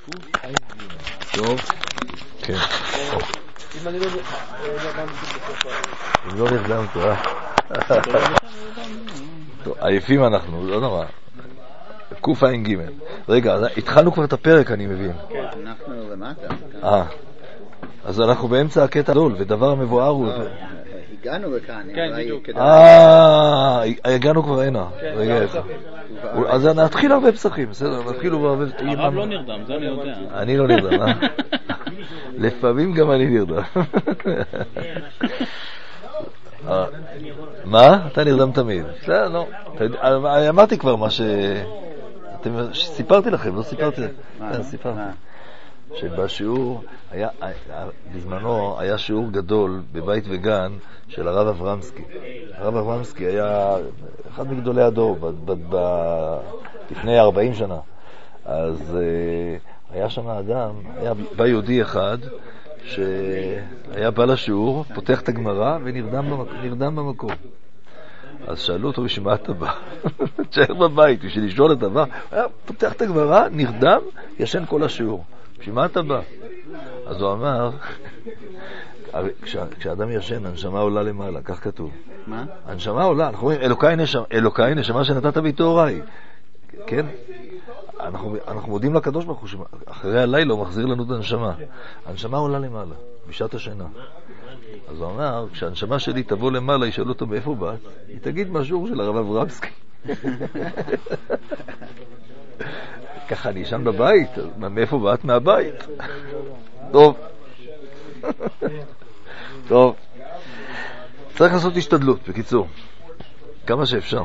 טוב, כן. אם אני לא נרדמת, עייפים אנחנו, לא נורא. קוף עין ג'. רגע, התחלנו כבר את הפרק, אני מבין. כן, אנחנו למטה. אז אנחנו באמצע הקטע גדול, ודבר מבואר הוא... הגענו לכאן. כן, בדיוק. הגענו כבר הנה. רגע אחד. אז נתחיל הרבה פסחים, בסדר? נתחילו בהרבה... הרב לא נרדם, זה אני יודע. אני לא נרדם, לפעמים גם אני נרדם. מה? אתה נרדם תמיד. בסדר, לא. אמרתי כבר מה ש... סיפרתי לכם, לא סיפרתי? כן, סיפרתי. שבשיעור, בזמנו היה שיעור גדול בבית וגן של הרב אברמסקי. הרב אברמסקי היה אחד מגדולי הדור לפני 40 שנה. אז היה שם אדם, היה בא יהודי אחד שהיה בא לשיעור, פותח את הגמרא ונרדם במקום. אז שאלו אותו, בשביל מה אתה בא? תשאר בבית, בשביל לשאול את הבא. היה פותח את הגמרא, נרדם, ישן כל השיעור. בשביל מה אתה בא? אז הוא אמר, כשאדם ישן, הנשמה עולה למעלה, כך כתוב. מה? הנשמה עולה, אנחנו אומרים, אלוקאי נשמה שנתת בי תאוריי. כן? אנחנו מודים לקדוש ברוך הוא, אחרי הלילה הוא מחזיר לנו את הנשמה. הנשמה עולה למעלה, בשעת השינה. אז הוא אמר, כשהנשמה שלי תבוא למעלה, ישאלו אותו מאיפה באת, היא תגיד מהשיעור של הרב אברמסקי. ככה אני ישן בבית, מאיפה באת? מהבית. טוב. טוב. צריך לעשות השתדלות, בקיצור. כמה שאפשר.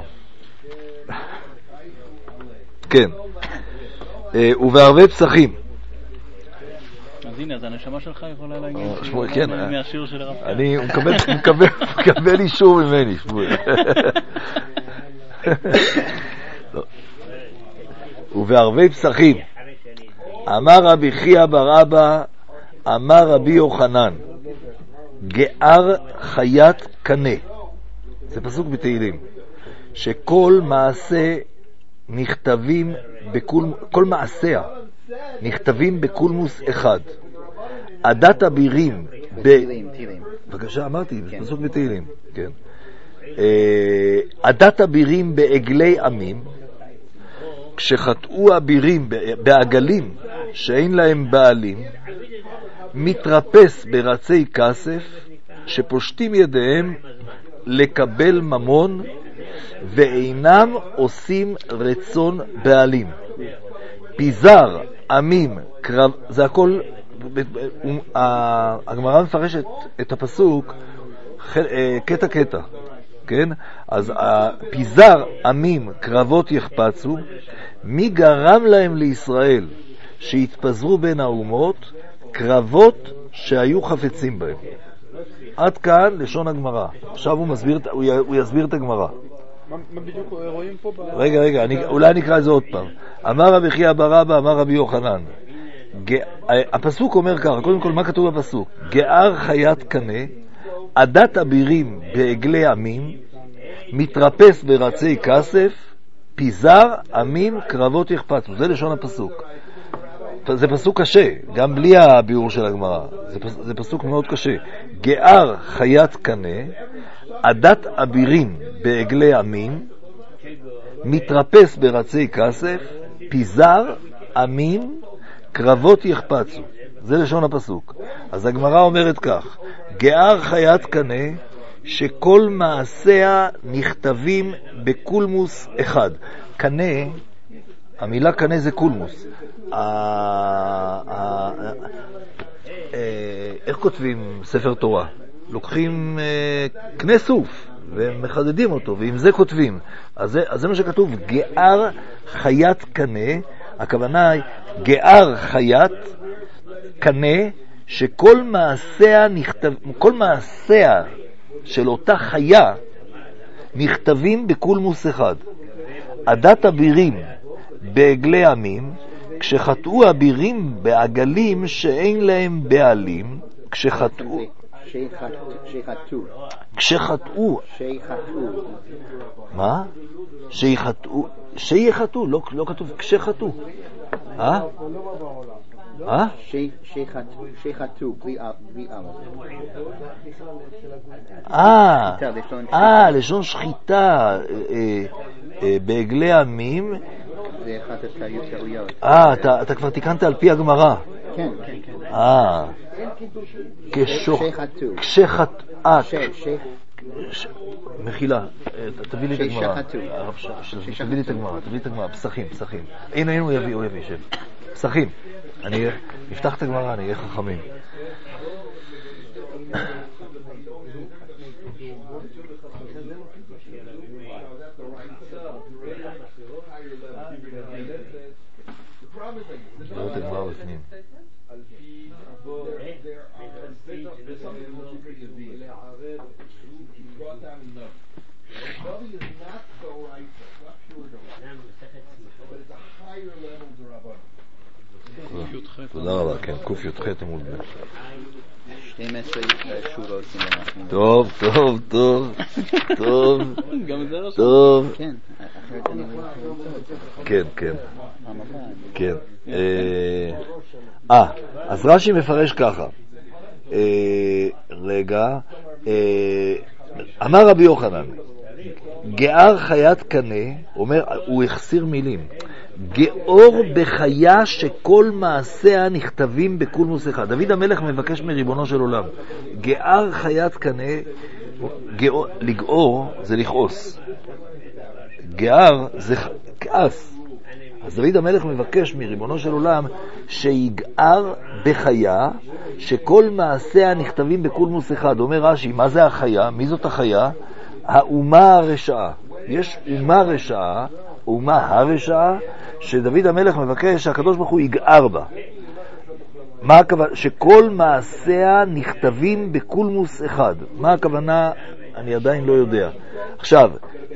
כן. ובהרבה פסחים. אז הנה, אז הנשמה שלך יכולה להגיד כן, מהשיעור של הרב. אני מקבל אישור ממני, שמואל. ובהרבה פסחים אמר רבי חייא בר אבא אמר רבי יוחנן גאר חיית קנה. זה פסוק בתהילים, שכל מעשה נכתבים כל מעשיה נכתבים בקולמוס אחד. עדת אבירים בבקשה, אמרתי, זה פסוק בתהילים, כן. עדת אבירים בעגלי עמים, כשחטאו אבירים בעגלים שאין להם בעלים, מתרפס ברצי כסף שפושטים ידיהם לקבל ממון ואינם עושים רצון בעלים. פיזר עמים קרב, זה הכל, הגמרא מפרשת את הפסוק קטע קטע, כן? אז פיזר עמים קרבות יחפצו, מי גרם להם לישראל שהתפזרו בין האומות קרבות שהיו חפצים בהם. עד כאן לשון הגמרא. עכשיו הוא יסביר את הגמרא. מה בדיוק רואים פה? רגע, אולי נקרא את זה עוד פעם. אמר רבי חייא בר אבא אמר רבי יוחנן. הפסוק אומר ככה, קודם כל מה כתוב בפסוק? גאר חיית קנה, עדת אבירים בעגלי עמים, מתרפס ברצי כסף, פיזר עמים קרבות יחפצו. זה לשון הפסוק. זה פסוק קשה, גם בלי הביאור של הגמרא. זה פסוק מאוד קשה. גאר חיית קנה, עדת אבירים בעגלי עמים, מתרפס ברצי כסף, פיזר עמים קרבות יחפצו. זה לשון הפסוק. אז הגמרא אומרת כך, גאר חיית קנה, שכל מעשיה נכתבים בקולמוס אחד. קנה, המילה קנה זה קולמוס. איך כותבים ספר תורה? לוקחים קנה סוף ומחדדים אותו, ועם זה כותבים. אז זה מה שכתוב, גאר חיית קנה. הכוונה היא גאר חיית קנה, שכל מעשיה כל מעשיה של אותה חיה נכתבים בקולמוס אחד. עדת אבירים בעגלי עמים, כשחטאו אבירים בעגלים שאין להם בעלים, כשחטאו שיחתו. כשחטאו. שיחתו. מה? שיחטאו. שיחטאו, לא כתוב כשחטאו. שיחתו, בלי לשון שחיטה בעגלי עמים. זה אחת הטעויות. אתה כבר תיקנת על פי הגמרא. כן. כשחטאת. מחילה, תביא לי את הגמרא. תביא לי את הגמרא, פסחים. הנה הוא יביא, שב. פסחים. אני אפתח את הגמרא, אני אהיה חכמים. לא את הגמרא בפנים. תודה רבה, כן, קוף י"ח עמוד ב'. 12 שורות. טוב. גם זה לא טוב. כן, אחרת אני כן. אז רש"י מפרש ככה. רגע. אמר רבי יוחנן, גאר חיית קנה, אומר, הוא החסיר מילים. גאור בחיה שכל מעשיה נכתבים בקולמוס אחד. דוד המלך מבקש מריבונו של עולם. גאר חיית קנה, לגאור זה לכעוס. גאר זה כעס. אז דוד המלך מבקש מריבונו של עולם שיגאר בחיה שכל מעשיה נכתבים בקולמוס אחד. אומר רש"י, מה זה החיה? מי זאת החיה? האומה הרשעה. יש אומה רשעה, אומה הרשעה, שדוד המלך מבקש שהקדוש ברוך הוא יגאר בה. מה הכוונה? שכל מעשיה נכתבים בקולמוס אחד. מה הכוונה? אני עדיין לא יודע. עכשיו,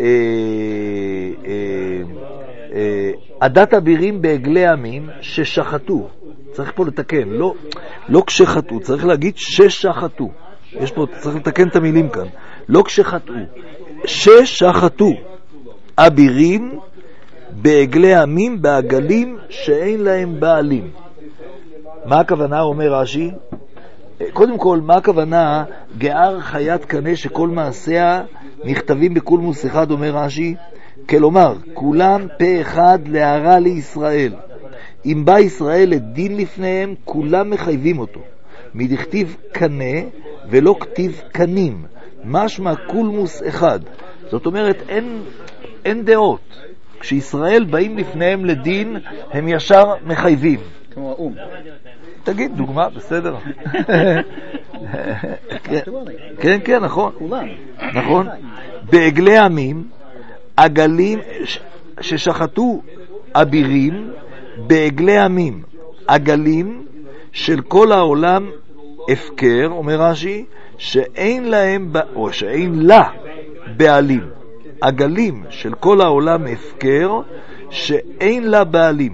עדת אבירים בעגלי עמים ששחטו. צריך פה לתקן, לא כשחטאו, צריך להגיד ששחטו. יש פה, צריך לתקן את המילים כאן. לא כשחטאו, ששחטו. אבירים בעגלי עמים, בעגלים שאין להם בעלים. מה הכוונה, אומר רש"י? קודם כל, מה הכוונה גאר חיית קנה שכל מעשיה נכתבים בקולמוס אחד, אומר רש"י? כלומר, כולם פה אחד להרע לישראל. אם בא ישראל לדין לפניהם, כולם מחייבים אותו. מדכתיב קנה ולא כתיב קנים. משמע קולמוס אחד. זאת אומרת, אין דעות. כשישראל באים לפניהם לדין, הם ישר מחייבים. כמו האום. תגיד, דוגמה, בסדר. כן, נכון. נכון. בעגלי עמים, עגלים ששחטו אבירים, בעגלי עמים, עגלים של כל העולם הפקר, אומר רש"י, שאין להם, או שאין לה בעלים. עגלים של כל העולם הפקר, שאין לה בעלים.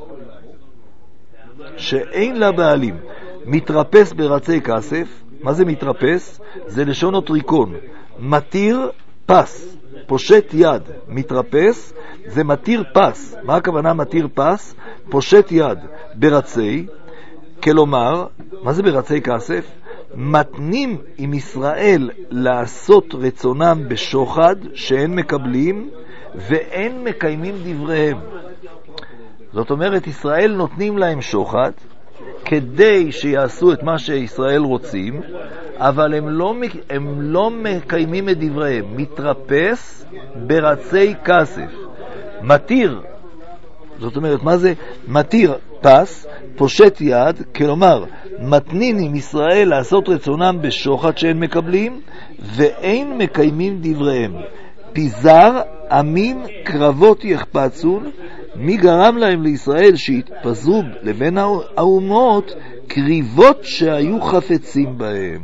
שאין לה בעלים. מתרפס ברצי כסף. מה זה מתרפס? זה לשון אוטריקון. מתיר פס, פושט יד. מתרפס זה מתיר פס. מה הכוונה מתיר פס? פושט יד ברצי. כלומר, מה זה ברצי כסף? מתנים עם ישראל לעשות רצונם בשוחד שאין מקבלים ואין מקיימים דבריהם. זאת אומרת, ישראל נותנים להם שוחד כדי שיעשו את מה שישראל רוצים, אבל הם לא מקיימים את דבריהם. מתרפס ברצי כסף. מתיר, זאת אומרת, מה זה? מתיר פס, פושט יד, כלומר, מתנים עם ישראל לעשות רצונם בשוחד שאין מקבלים, ואין מקיימים דבריהם. פיזר עמים קרבות יחפצון, מי גרם להם לישראל שהתפזרו לבין האומות קריבות שהיו חפצים בהם.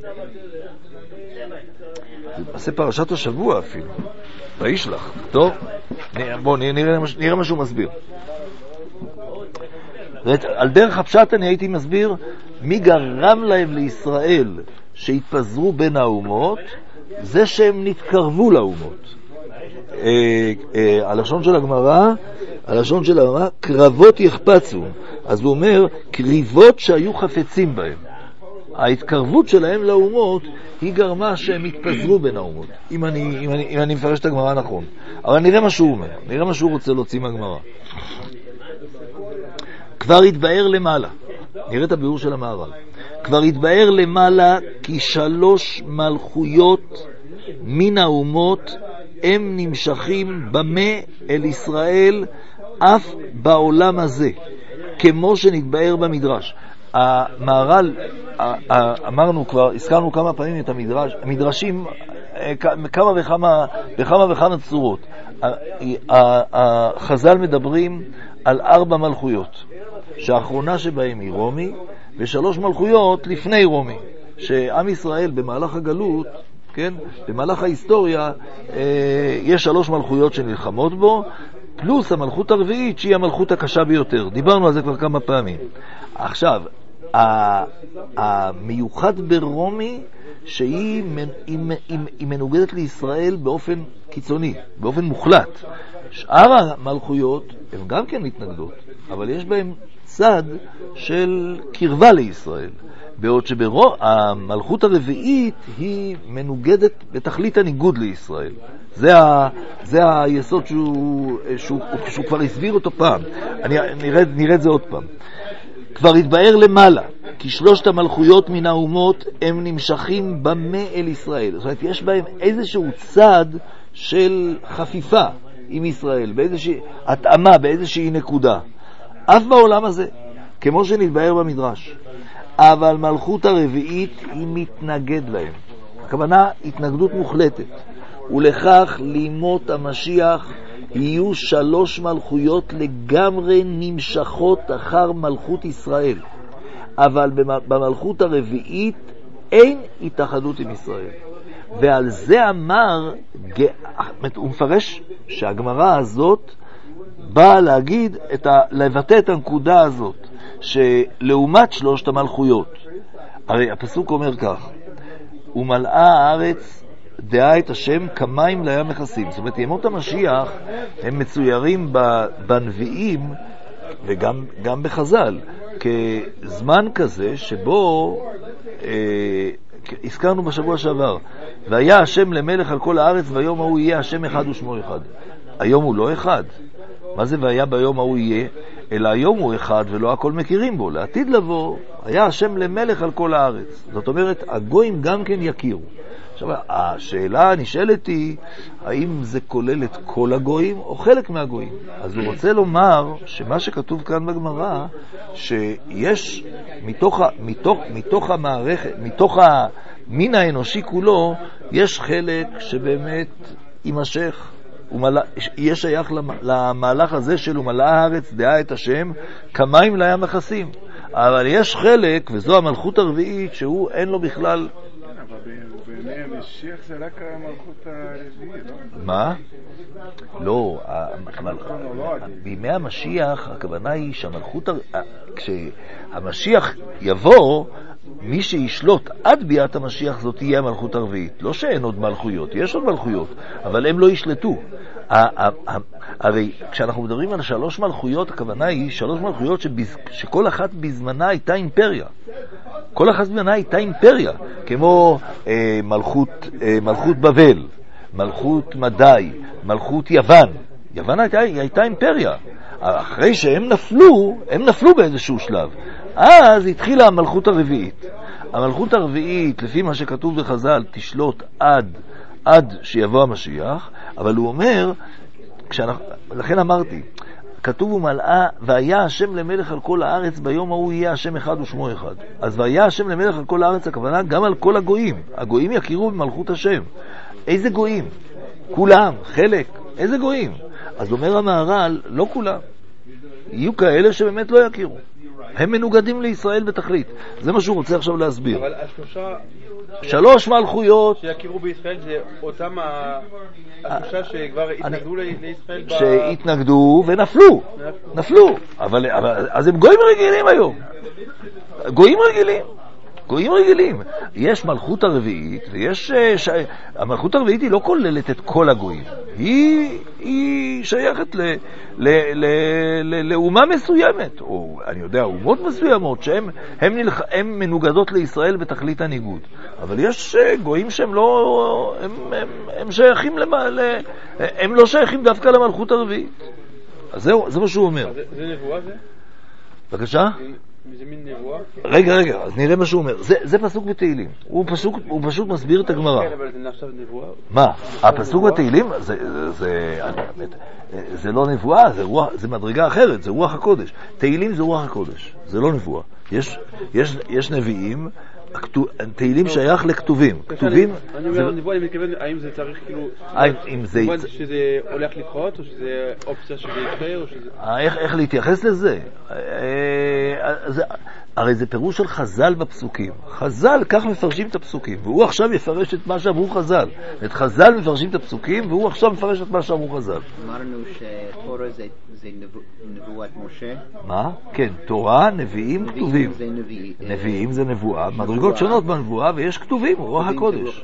זה עושה פרשת השבוע אפילו. וישלח. טוב, בואו נראה מה שהוא מסביר. על דרך הפשט אני הייתי מסביר מי גרם להם לישראל שהתפזרו בין האומות, זה שהם נתקרבו לאומות. הלשון של הגמרא, קרבות יחפצו. אז הוא אומר, קריבות שהיו חפצים בהם. ההתקרבות שלהם לאומות היא גרמה שהם התפזרו בין האומות, אם אני מפרש את הגמרא נכון. אבל נראה מה שהוא אומר, נראה מה שהוא רוצה להוציא מהגמרא. כבר התבאר למעלה, נראה את הביאור של המהר"ל. כבר התבאר למעלה כי 3 מלכויות מן האומות הם נמשכים במה אל ישראל אף בעולם הזה, כמו שנתבאר במדרש. המהר"ל, אמרנו כבר, הזכרנו כמה פעמים את המדרשים, בכמה וכמה צורות. החז"ל מדברים על 4 מלכויות, שהאחרונה שבהם היא רומי, ו3 מלכויות לפני רומי, שעם ישראל במהלך הגלות, כן, במהלך ההיסטוריה, יש 3 מלכויות שנלחמות בו, פלוס המלכות הרביעית שהיא המלכות הקשה ביותר. דיברנו על זה כבר כמה פעמים. עכשיו, המיוחד ברומי שהיא מנוגדת לישראל באופן קיצוני, באופן מוחלט. שאר המלכויות הן גם כן מתנגדות, אבל יש בהן צד של קרבה לישראל, בעוד שהמלכות הרביעית היא מנוגדת בתכלית הניגוד לישראל. זה היסוד שהוא כבר הסביר אותו פעם. נראה את זה עוד פעם. כבר התבאר למעלה כי 3 המלכויות מן האומות הם נמשכים במה אל ישראל. זאת אומרת, יש בהם איזשהו צד של חפיפה עם ישראל, באיזושהי התאמה, באיזושהי נקודה. אף בעולם הזה, כמו שנתבאר במדרש. אבל מלכות הרביעית היא מתנגד להם. הכוונה, התנגדות מוחלטת. ולכך לימות המשיח יהיו 3 מלכויות לגמרי נמשכות אחר מלכות ישראל. אבל במלכות הרביעית אין התאחדות עם ישראל. ועל זה אמר, הוא מפרש שהגמרא הזאת באה להגיד, לבטא את הנקודה הזאת, שלעומת 3 המלכויות, הרי הפסוק אומר כך, ומלאה הארץ דעה את השם כמים לים מכסים. זאת אומרת, ימות המשיח הם מצוירים בנביאים וגם בחז"ל כזמן כזה שבו הזכרנו בשבוע שעבר, והיה השם למלך על כל הארץ, והיום ההוא יהיה השם אחד ושמו אחד. היום הוא לא אחד. מה זה והיה ביום ההוא יהיה? אלא היום הוא אחד ולא הכל מכירים בו. לעתיד לבוא היה השם למלך על כל הארץ. זאת אומרת, הגויים גם כן יכירו. עכשיו, השאלה הנשאלת היא, האם זה כולל את כל הגויים או חלק מהגויים? אז הוא רוצה לומר שמה שכתוב כאן בגמרא, שיש מתוך המערכת, מתוך המין האנושי כולו, יש חלק שבאמת יימשך, יהיה שייך למהלך הזה של ומלאה הארץ דעה את השם כמים לים מכסים. אבל יש חלק, וזו המלכות הרביעית, שהוא אין לו בכלל. בימי המשיח זה רק המלכות הרביעית, לא? מה? לא, בימי המשיח הכוונה היא שהמלכות, כשהמשיח יבוא, מי שישלוט עד ביאת המשיח זאת תהיה המלכות הרביעית. לא שאין עוד מלכויות, יש עוד מלכויות, אבל הם לא ישלטו. הרי כשאנחנו מדברים על 3 מלכויות, הכוונה היא 3 מלכויות שכל אחת בזמנה הייתה אימפריה. כל אחת בזמנה הייתה אימפריה, כמו מלכות בבל, מלכות מדי, מלכות יוון. יוון הייתה אימפריה. אחרי שהם נפלו באיזשהו שלב. אז התחילה המלכות הרביעית. המלכות הרביעית, לפי מה שכתוב בחז"ל, תשלוט עד שיבוא המשיח, אבל הוא אומר, לכן אמרתי, כתוב ומלאה, והיה השם למלך על כל הארץ, ביום ההוא יהיה השם אחד ושמו אחד. אז והיה השם למלך על כל הארץ, הכוונה גם על כל הגויים. הגויים יכירו במלכות השם. איזה גויים? כולם, חלק. איזה גויים? אז אומר המהר"ל, לא כולם. יהיו כאלה שבאמת לא יכירו. הם מנוגדים לישראל בתכלית. זה מה שהוא רוצה עכשיו להסביר. אבל 3 מלכויות שיכירו בישראל זה אותם השלושה שכבר התנגדו לישראל שהתנגדו ונפלו. אבל אז הם גויים רגילים היום. גויים רגילים. גויים רגילים. יש מלכות הרביעית, ויש... המלכות הרביעית היא לא כוללת את כל הגויים. היא שייכת לאומה מסוימת, או אני יודע, אומות מסוימות, שהן מנוגדות לישראל בתכלית הניגוד. אבל יש גויים שהם לא... הם שייכים הם לא שייכים דווקא למלכות הרביעית. אז זהו, זה מה שהוא אומר. זה נבואה זה? בבקשה? זה מין נבואה? רגע, אז נראה מה שהוא אומר. זה פסוק בתהילים. הוא פשוט מסביר את הגמרא. כן, אבל זה נחשב נבואה? מה? הפסוק בתהילים? זה לא נבואה, זה מדרגה אחרת, זה רוח הקודש. תהילים זה רוח הקודש, זה לא נבואה. יש נביאים, תהילים שייך לכתובים. כתובים... אני אומר נבואה, אני מתכוון, האם זה צריך כאילו... שזה הולך לקרות, או שזה אופציה שזה יקרה, או שזה... איך להתייחס לזה? הרי זה פירוש של חז"ל בפסוקים. חז"ל כך מפרשים את הפסוקים, והוא עכשיו יפרש את מה שאמרו חז"ל. את חז"ל מפרשים את הפסוקים, והוא עכשיו מפרש את מה שאמרו חז"ל. אמרנו שתורה זה נבואת משה. מה? כן, תורה, נביאים, כתובים. זה נביאים זה נבואה, מדרגות שונות בנבואה, ויש כתובים, רוח הקודש.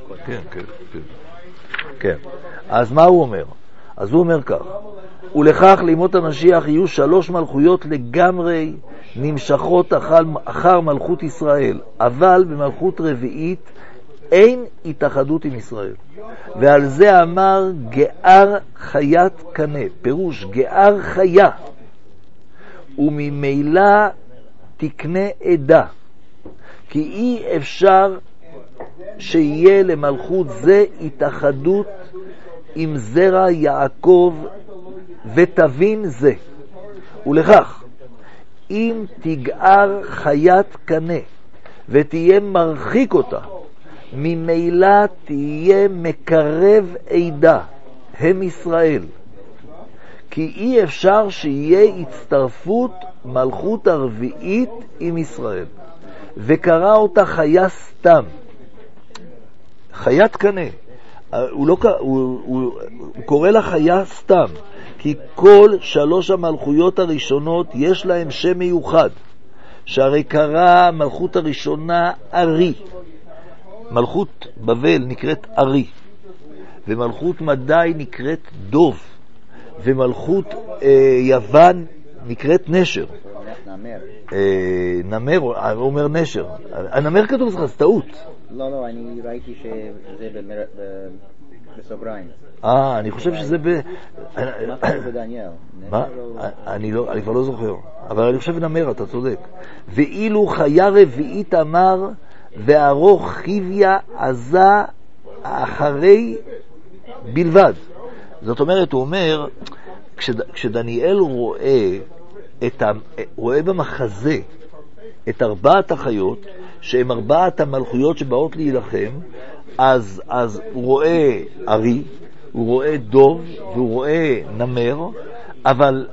כן. אז מה הוא אומר? אז הוא אומר כך, ולכך לימות המשיח יהיו 3 מלכויות לגמרי נמשכות אחר מלכות ישראל, אבל במלכות רביעית אין התאחדות עם ישראל. ועל זה אמר גאר חיית קנה, פירוש גאר חיה, וממילא תקנה עדה, כי אי אפשר שיהיה למלכות זה התאחדות עם זרע יעקב ותבין זה. ולכך, אם תגער חיית קנה ותהיה מרחיק אותה, ממילא תהיה מקרב עדה, הם ישראל. כי אי אפשר שיהיה הצטרפות מלכות הרביעית עם ישראל. וקרא אותה חיה סתם. חיית קנה. הוא קורא לה חיה סתם, כי כל 3 המלכויות הראשונות יש להם שם מיוחד, שהרי קרא מלכות הראשונה ארי, מלכות בבל נקראת ארי, ומלכות מדי נקראת דוב, ומלכות יוון נקראת נשר. נמר, הוא אומר נשר. הנמר כתוב לך, זה טעות. לא, אני ראיתי שזה בסוגריים. אני חושב שזה מה קורה בדניאל? מה? אני כבר לא זוכר. אבל אני חושב נמר, אתה צודק. ואילו חיה רביעית אמר, וארוך חיביה עזה אחרי בלבד. זאת אומרת, הוא אומר, כשדניאל רואה במחזה את 4 החיות, שהם 4 המלכויות שבאות להילחם, אז הוא רואה ארי, הוא רואה דוב, והוא רואה נמר, אבל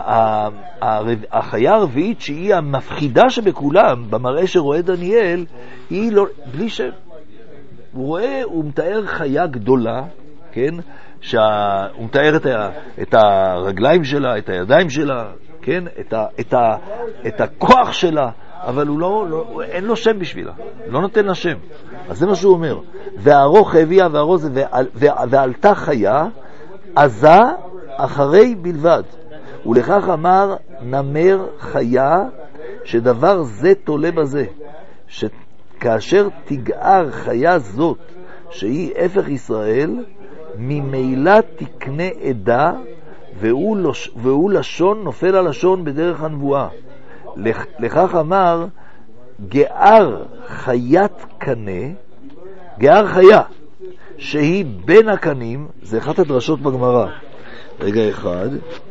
החיה הרביעית שהיא המפחידה שבכולם, במראה שרואה דניאל, היא לא, בלי ש... הוא מתאר חיה גדולה, כן? הוא מתאר את הרגליים שלה, את הידיים שלה, כן? את הכוח שלה, אבל אין לו שם בשבילה, לא נותן לה שם. אז זה מה שהוא אומר. והארוך הביאה ועלתה חיה, עזה אחרי בלבד. ולכך אמר נמר חיה, שדבר זה תולה בזה, שכאשר תגער חיה זאת, שהיא הפך ישראל, ממילא תקנה עדה, והוא לשון נופל הלשון בדרך הנבואה. לכך אמר גאר חיית קנה, גאר חיה שהיא בין הקנים. זה אחת הדרשות בגמרא. רגע אחד.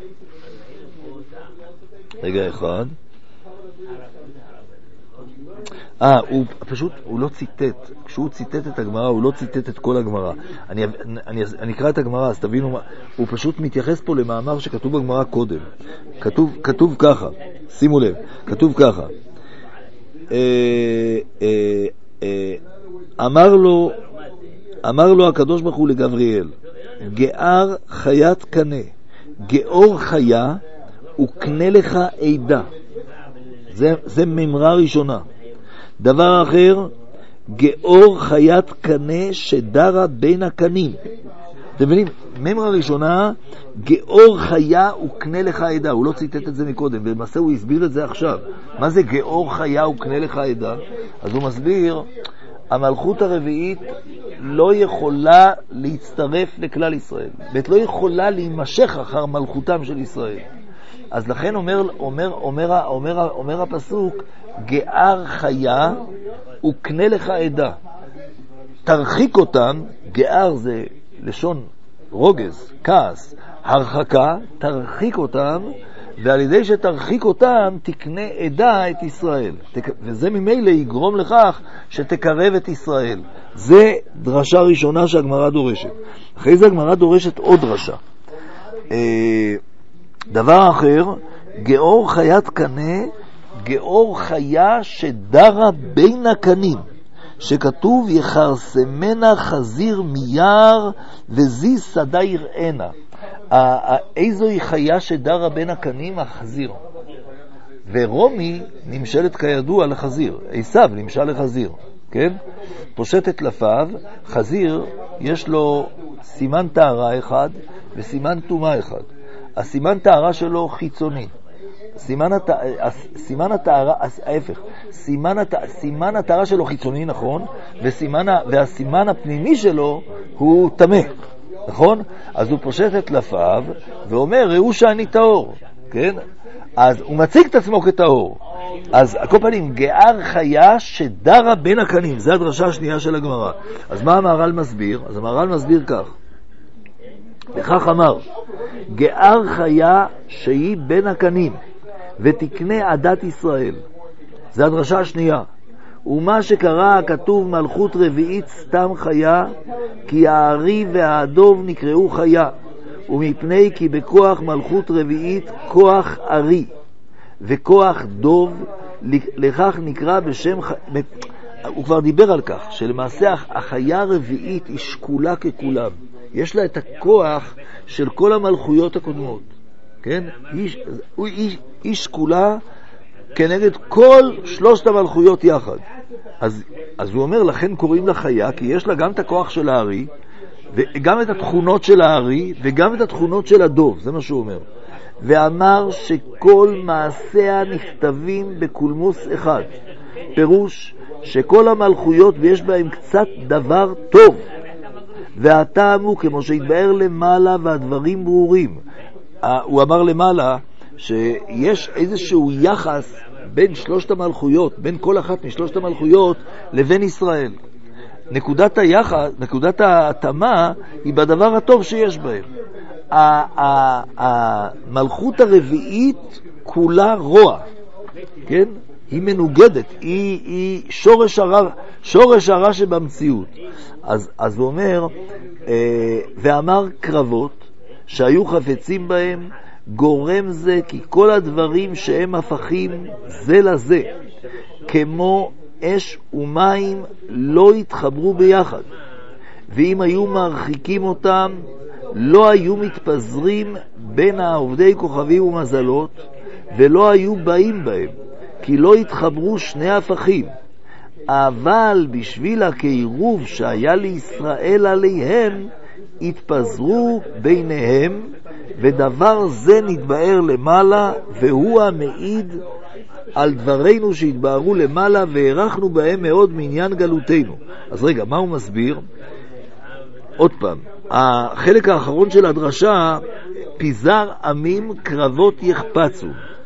הוא לא ציטט. כשהוא ציטט את הגמרא, הוא לא ציטט את כל הגמרא. אני אקרא את הגמרא, אז תבינו, הוא פשוט מתייחס פה למאמר שכתוב בגמרא קודם. כתוב ככה, שימו לב, כתוב ככה. אמר לו הקדוש ברוך הוא לגבריאל, גאר חיית קנה, גאור חיה, וקנה לך עדה. זה ממרה ראשונה. דבר אחר, גאור חיית קנה שדרה בין הקנים. אתם מבינים? ממרה ראשונה, גאור חיה וקנה לך עדה. הוא לא ציטט את זה מקודם, ולמעשה הוא הסביר את זה עכשיו. מה זה גאור חיה וקנה לך עדה? אז הוא מסביר, המלכות הרביעית לא יכולה להצטרף לכלל ישראל. בית לא יכולה להימשך אחר מלכותם של ישראל. אז לכן אומר הפסוק, גאר חיה וקנה לך עדה. תרחיק אותם, גאר זה לשון רוגז, כעס, הרחקה, תרחיק אותם, ועל ידי שתרחיק אותם תקנה עדה את ישראל. וזה ממילא יגרום לכך שתקרב את ישראל. זה דרשה ראשונה שהגמרא דורשת. אחרי זה הגמרא דורשת עוד דרשה. דבר אחר, גאור חיית קנה, גאור חיה שדרה בין הקנים, שכתוב יחרסמנה חזיר מיער וזי שדה יראנה. איזוהי חיה שדרה בין הקנים? החזיר. ורומי נמשלת כידוע לחזיר, עשיו נמשל לחזיר, כן? פושט את טלפיו, חזיר יש לו סימן טהרה אחד וסימן טומאה אחד. הסימן טהרה שלו חיצוני, סימן הטהרה, ההפך, סימן הטהרה שלו חיצוני, נכון? והסימן הפנימי שלו הוא טמא, נכון? אז הוא פושט את טלפיו ואומר, ראו שאני טהור, כן? אז הוא מציג את עצמו כטהור. אז על כל פנים, גאר חיה שדרה בין הקנים, זה הדרשה השנייה של הגמרא. אז מה המהר"ל מסביר? אז המהר"ל מסביר כך, וכך אמר, גאר חיה שהיא בין הקנים ותקנה עדת ישראל. זה הדרשה השנייה. ומה שקרא כתוב מלכות רביעית סתם חיה, כי הארי והאדוב נקראו חיה, ומפני כי בכוח מלכות רביעית כוח ארי וכוח דוב, לכך נקרא בשם הוא כבר דיבר על כך שלמעשה החיה הרביעית היא שקולה ככולם, יש לה את הכוח של כל המלכויות הקודמות, כן? היא שקולה כנגד כל שלושת המלכויות יחד. אז הוא אומר, לכן קוראים לה חיה, כי יש לה גם את הכוח של הארי, וגם את התכונות של הארי, וגם את התכונות של הדוב, זה מה שהוא אומר. ואמר שכל מעשיה נכתבים בקולמוס אחד. פירוש שכל המלכויות ויש בהם קצת דבר טוב. והטעם הוא כמו שהתבאר למעלה והדברים ברורים. הוא אמר למעלה שיש איזשהו יחס בין שלושת המלכויות, בין כל אחת משלושת המלכויות לבין ישראל. נקודת היחס, נקודת ההתאמה היא בדבר הטוב שיש בהם. המלכות הרביעית כולה רוע, כן? היא מנוגדת, היא שורש הרע שבמציאות. אז הוא אומר, ואמר קרבות שהיו חפצים בהם, גורם זה כי כל הדברים שהם הפכים זה לזה, כמו אש ומים לא התחברו ביחד, ואם היו מרחיקים אותם לא היו מתפזרים בין העובדי כוכבים ומזלות, ולא היו באים בהם, כי לא התחברו שני הפכים. אבל בשביל הקירוב שהיה לישראל עליהם, התפזרו ביניהם, ודבר זה נתבאר למעלה, והוא המעיד על דברינו שהתבארו למעלה, והערכנו בהם מאוד מעניין גלותנו. אז רגע, מה הוא מסביר? עוד פעם, החלק האחרון של הדרשה, פיזר עמים קרבות יחפצו.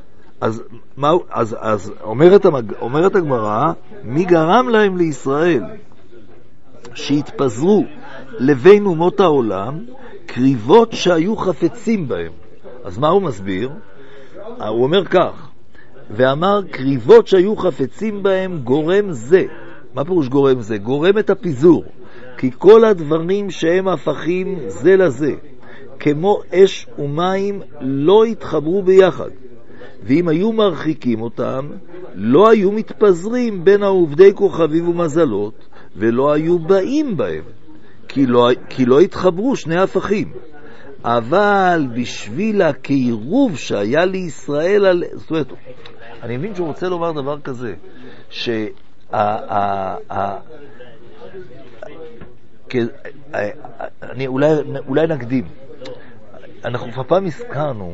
אז אומרת הגמרא, מי גרם להם לישראל שהתפזרו לבין אומות העולם? קריבות שהיו חפצים בהם. אז מה הוא מסביר? הוא אומר כך, ואמר קריבות שהיו חפצים בהם גורם זה. מה פירוש גורם זה? גורם את הפיזור, כי כל הדברים שהם הפכים זה לזה, כמו אש ומים לא התחברו ביחד, ואם היו מרחיקים אותם לא היו מתפזרים בין העובדי כוכבים ומזלות, ולא היו באים בהם, כי לא התחברו שני הפכים. אבל בשביל הקירוב שהיה לישראל זאת אומרת, אני מבין שהוא רוצה לומר דבר כזה, אולי נקדים. אנחנו פעם הזכרנו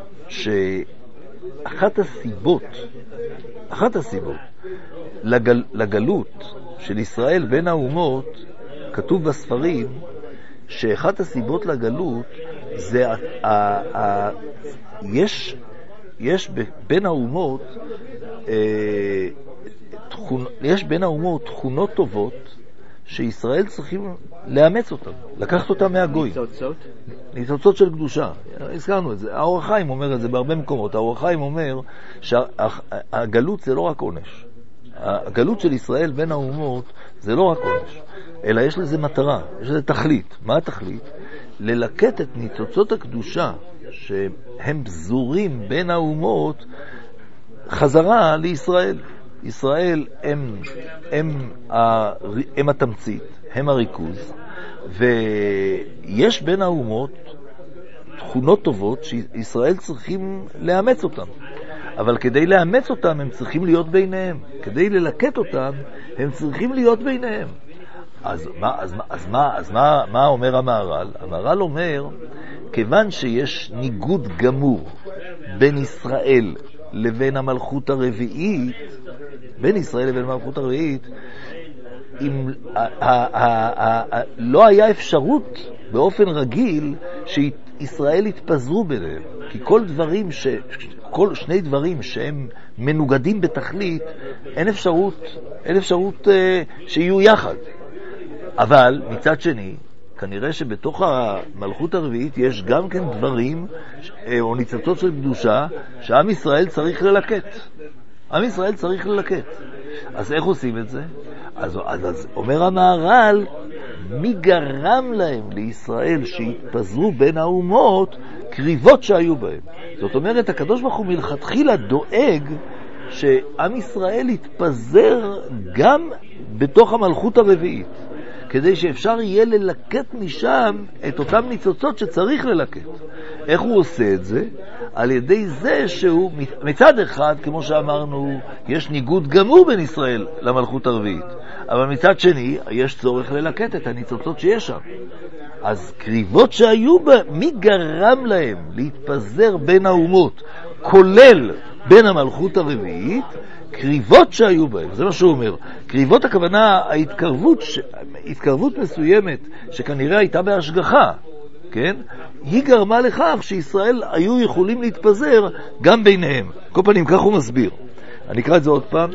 שאחת הסיבות לגלות של ישראל בין האומות, כתוב בספרים שאחת הסיבות לגלות זה יש בין האומות תכונות טובות שישראל צריכים לאמץ אותן, לקחת אותן מהגוי. ניצוצות של קדושה. הזכרנו את זה. האור החיים אומר את זה בהרבה מקומות. האור החיים אומר שהגלות זה לא רק עונש. הגלות של ישראל בין האומות זה לא רק עונש, אלא יש לזה מטרה, יש לזה תכלית. מה התכלית? ללקט את ניצוצות הקדושה שהם בזורים בין האומות חזרה לישראל. ישראל הם התמצית, הם הריכוז, ויש בין האומות תכונות טובות שישראל צריכים לאמץ אותם. אבל כדי לאמץ אותם הם צריכים להיות ביניהם. כדי ללקט אותם הם צריכים להיות ביניהם. אז מה אומר המהר"ל? המהר"ל אומר, כיוון שיש ניגוד גמור בין ישראל לבין המלכות הרביעית, אם לא היה אפשרות באופן רגיל שישראל יתפזרו ביניהם, כי כל שני דברים שהם מנוגדים בתכלית, אין אפשרות שיהיו יחד. אבל מצד שני, כנראה שבתוך המלכות הרביעית יש גם כן דברים או ניצוצות של קדושה שעם ישראל צריך ללקט. עם ישראל צריך ללקט. אז איך עושים את זה? אז אומר המהר"ל, מי גרם להם לישראל שהתפזרו בין האומות קריבות שהיו בהם? זאת אומרת, הקדוש ברוך הוא מלכתחילה דואג שעם ישראל יתפזר גם בתוך המלכות הרביעית, כדי שאפשר יהיה ללקט משם את אותם ניצוצות שצריך ללקט. איך הוא עושה את זה? על ידי זה שהוא, מצד אחד, כמו שאמרנו, יש ניגוד גמור בין ישראל למלכות הרביעית, אבל מצד שני, יש צורך ללקט את הניצוצות שיש שם. אז קריבות שהיו בה, מי גרם להם להתפזר בין האומות, כולל בין המלכות הרביעית? קריבות שהיו בהם. זה מה שהוא אומר. קריבות הכוונה, התקרבות מסוימת, שכנראה הייתה בהשגחה, כן? היא גרמה לכך שישראל היו יכולים להתפזר גם ביניהם. כל פנים, כך הוא מסביר. אני אקרא את זה עוד פעם.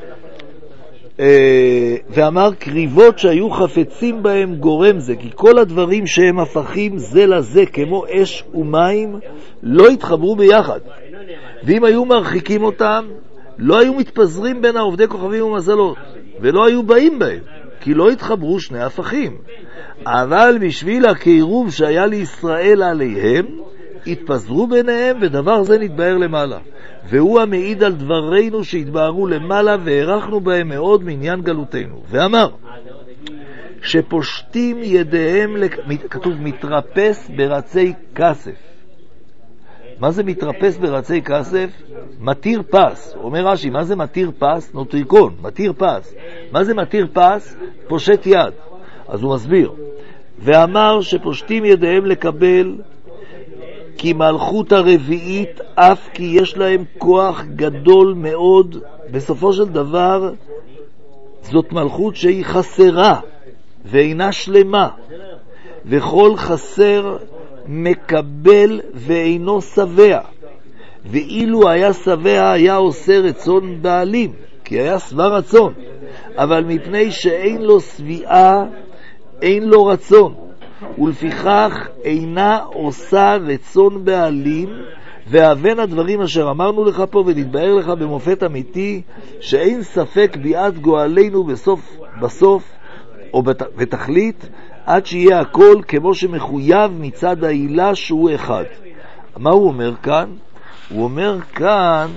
ואמר, קריבות שהיו חפצים בהם גורם זה, כי כל הדברים שהם הפכים זה לזה כמו אש ומים לא התחברו ביחד, ואם היו מרחיקים אותם לא היו מתפזרים בין העובדי כוכבים ומזלות, ולא היו באים בהם, כי לא התחברו שני הפכים. אבל בשביל הקירוב שהיה לישראל עליהם התפזרו ביניהם, ודבר זה נתבהר למעלה, והוא המעיד על דברינו שהתבהרו למעלה והערכנו בהם מאוד מעניין גלותנו. ואמר שפושטים ידיהם, כתוב מתרפס ברצי כסף. מה זה מתרפס ברצי כסף? מתיר פס. אומר רש"י, מה זה מתיר פס? נוטריקון, מתיר פס. מה זה מתיר פס? פושט יד. אז הוא מסביר. ואמר שפושטים ידיהם לקבל, כי מלכות הרביעית אף כי יש להם כוח גדול מאוד, בסופו של דבר זאת מלכות שהיא חסרה ואינה שלמה, וכל חסר מקבל ואינו שבע, ואילו היה שבע היה עושה רצון בעלים, כי היה שבע רצון, אבל מפני שאין לו שביעה אין לו רצון, ולפיכך אינה עושה רצון בעלים. והבן הדברים אשר אמרנו לך פה ונתבהר לך במופת אמיתי, שאין ספק ביאת גואלנו בסוף או בתכלית, עד שיהיה הכל כמו שמחויב מצד העילה שהוא אחד. מה הוא אומר כאן? הוא אומר כאן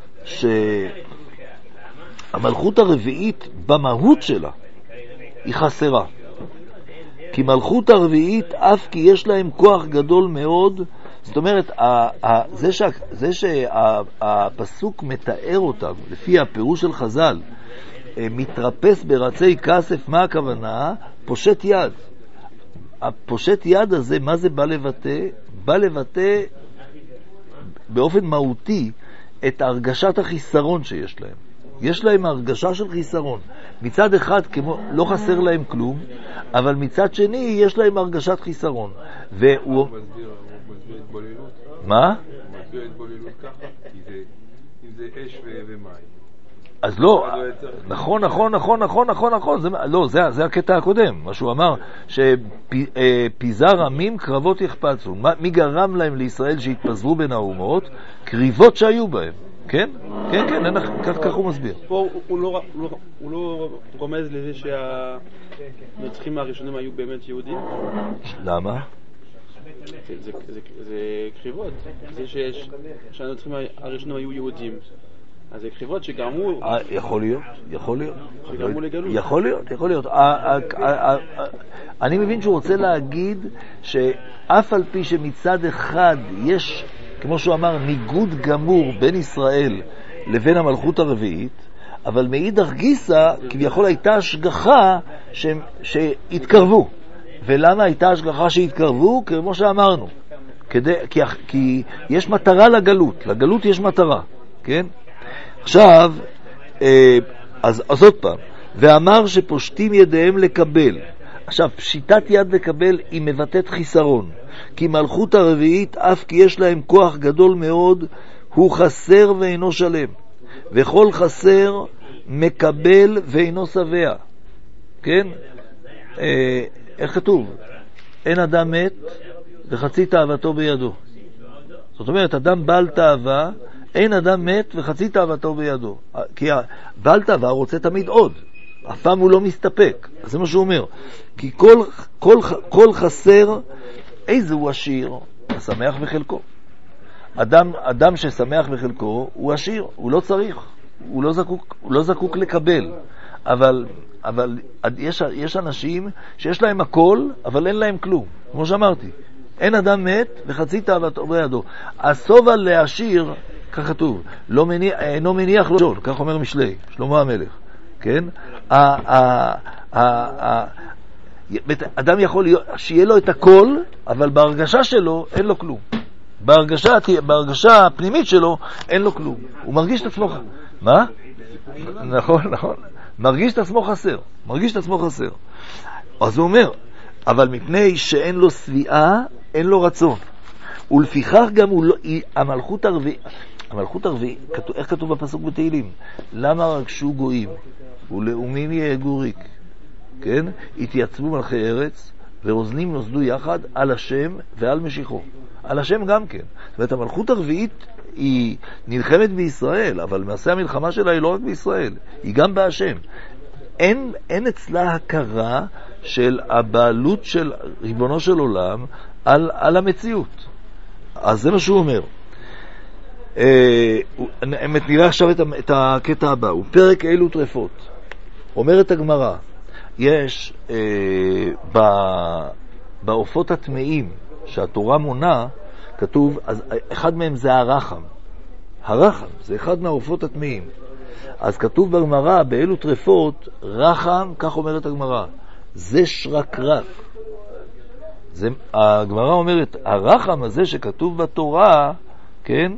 שהמלכות הרביעית במהות שלה היא חסרה, כי מלכות הרביעית אף כי יש להם כוח גדול מאוד. זאת אומרת, זה שהפסוק מתאר אותם לפי הפירוש של חז"ל, מתרפס ברצי כסף, מה הכוונה? פושט יד. הפושט יד הזה, מה זה בא לבטא? בא לבטא באופן מהותי את הרגשת החיסרון שיש להם. יש להם הרגשה של חיסרון. מצד אחד, כמו, לא חסר להם כלום, אבל מצד שני, יש להם הרגשת חיסרון. והוא... הוא מסביר התבוללות. מה? הוא מסביר התבוללות ככה, כי זה אש ומים. אז לא, נכון. זה הקטע הקודם, מה שהוא אמר, שפיזר עמים קרבות יחפצו. מי גרם להם לישראל שהתפזרו בין האומות? קריבות שהיו בהם. כן, כך הוא מסביר. פה הוא לא רומז לזה שהנוצרים הראשונים היו באמת יהודים? למה? זה קריבות. זה שהנוצרים הראשונים היו יהודים. אז זה קריבות שגרמו... יכול להיות. שגרמו לגלות. יכול להיות. אני מבין שהוא רוצה להגיד שאף על פי שמצד אחד יש, כמו שהוא אמר, ניגוד גמור בין ישראל לבין המלכות הרביעית, אבל מאידך גיסא כביכול הייתה השגחה שהתקרבו. ולמה הייתה השגחה שהתקרבו? כמו שאמרנו, כי יש מטרה לגלות יש מטרה, כן? עכשיו, אז עוד פעם, ואמר שפושטים ידיהם לקבל. עכשיו, פשיטת יד לקבל היא מבטאת חיסרון, כי מלכות הרביעית, אף כי יש להם כוח גדול מאוד, הוא חסר ואינו שלם, וכל חסר מקבל ואינו שבע. כן? איך כתוב? אין אדם מת וחצי תאוותו בידו. זאת אומרת, אדם בעל תאווה, אין אדם מת וחצי תאוותו בידו. כי בעל תאווה רוצה תמיד עוד. אף פעם הוא לא מסתפק. אז זה מה שהוא אומר. כי כל חסר, איזה הוא עשיר? השמח בחלקו. אדם ששמח בחלקו הוא עשיר, הוא לא צריך. הוא לא זקוק לקבל. אבל יש אנשים שיש להם הכל, אבל אין להם כלום. כמו שאמרתי, אין אדם מת וחצי תאוותו בידו. הסובה לעשיר, כך כתוב, אינו מניח לו שול, כך אומר משלי, שלמה המלך. כן? אדם יכול שיהיה לו את הכל, אבל בהרגשה שלו אין לו כלום. בהרגשה הפנימית שלו אין לו כלום. הוא מרגיש את עצמו... מה? נכון. מרגיש את עצמו חסר. אז הוא אומר, אבל מפני שאין לו סביעה, אין לו רצון. ולפיכך גם המלכות הרביעית, איך כתוב בפסוק בתהילים? למה רגשו גויים ולאומים יהגו ריק? כן? התייצבו מלכי ארץ ואוזנים נוסדו יחד על השם ועל משיחו. על השם גם כן. זאת אומרת, המלכות הרביעית היא נלחמת בישראל, אבל מעשה המלחמה שלה היא לא רק בישראל, היא גם בהשם. אין אצלה הכרה של הבעלות של ריבונו של עולם על המציאות. אז זה מה שהוא אומר. נראה עכשיו את הקטע הבא. הוא פרק אלו טרפות. אומרת הגמרא, יש בעופות הטמאים שהתורה מונה, כתוב, אז אחד מהם זה הרחם. הרחם זה אחד מהעופות הטמאים. אז כתוב בגמרא, באלו טרפות, רחם, כך אומרת הגמרא, זה שרקרק. הגמרא אומרת, הרחם הזה שכתוב בתורה, כן,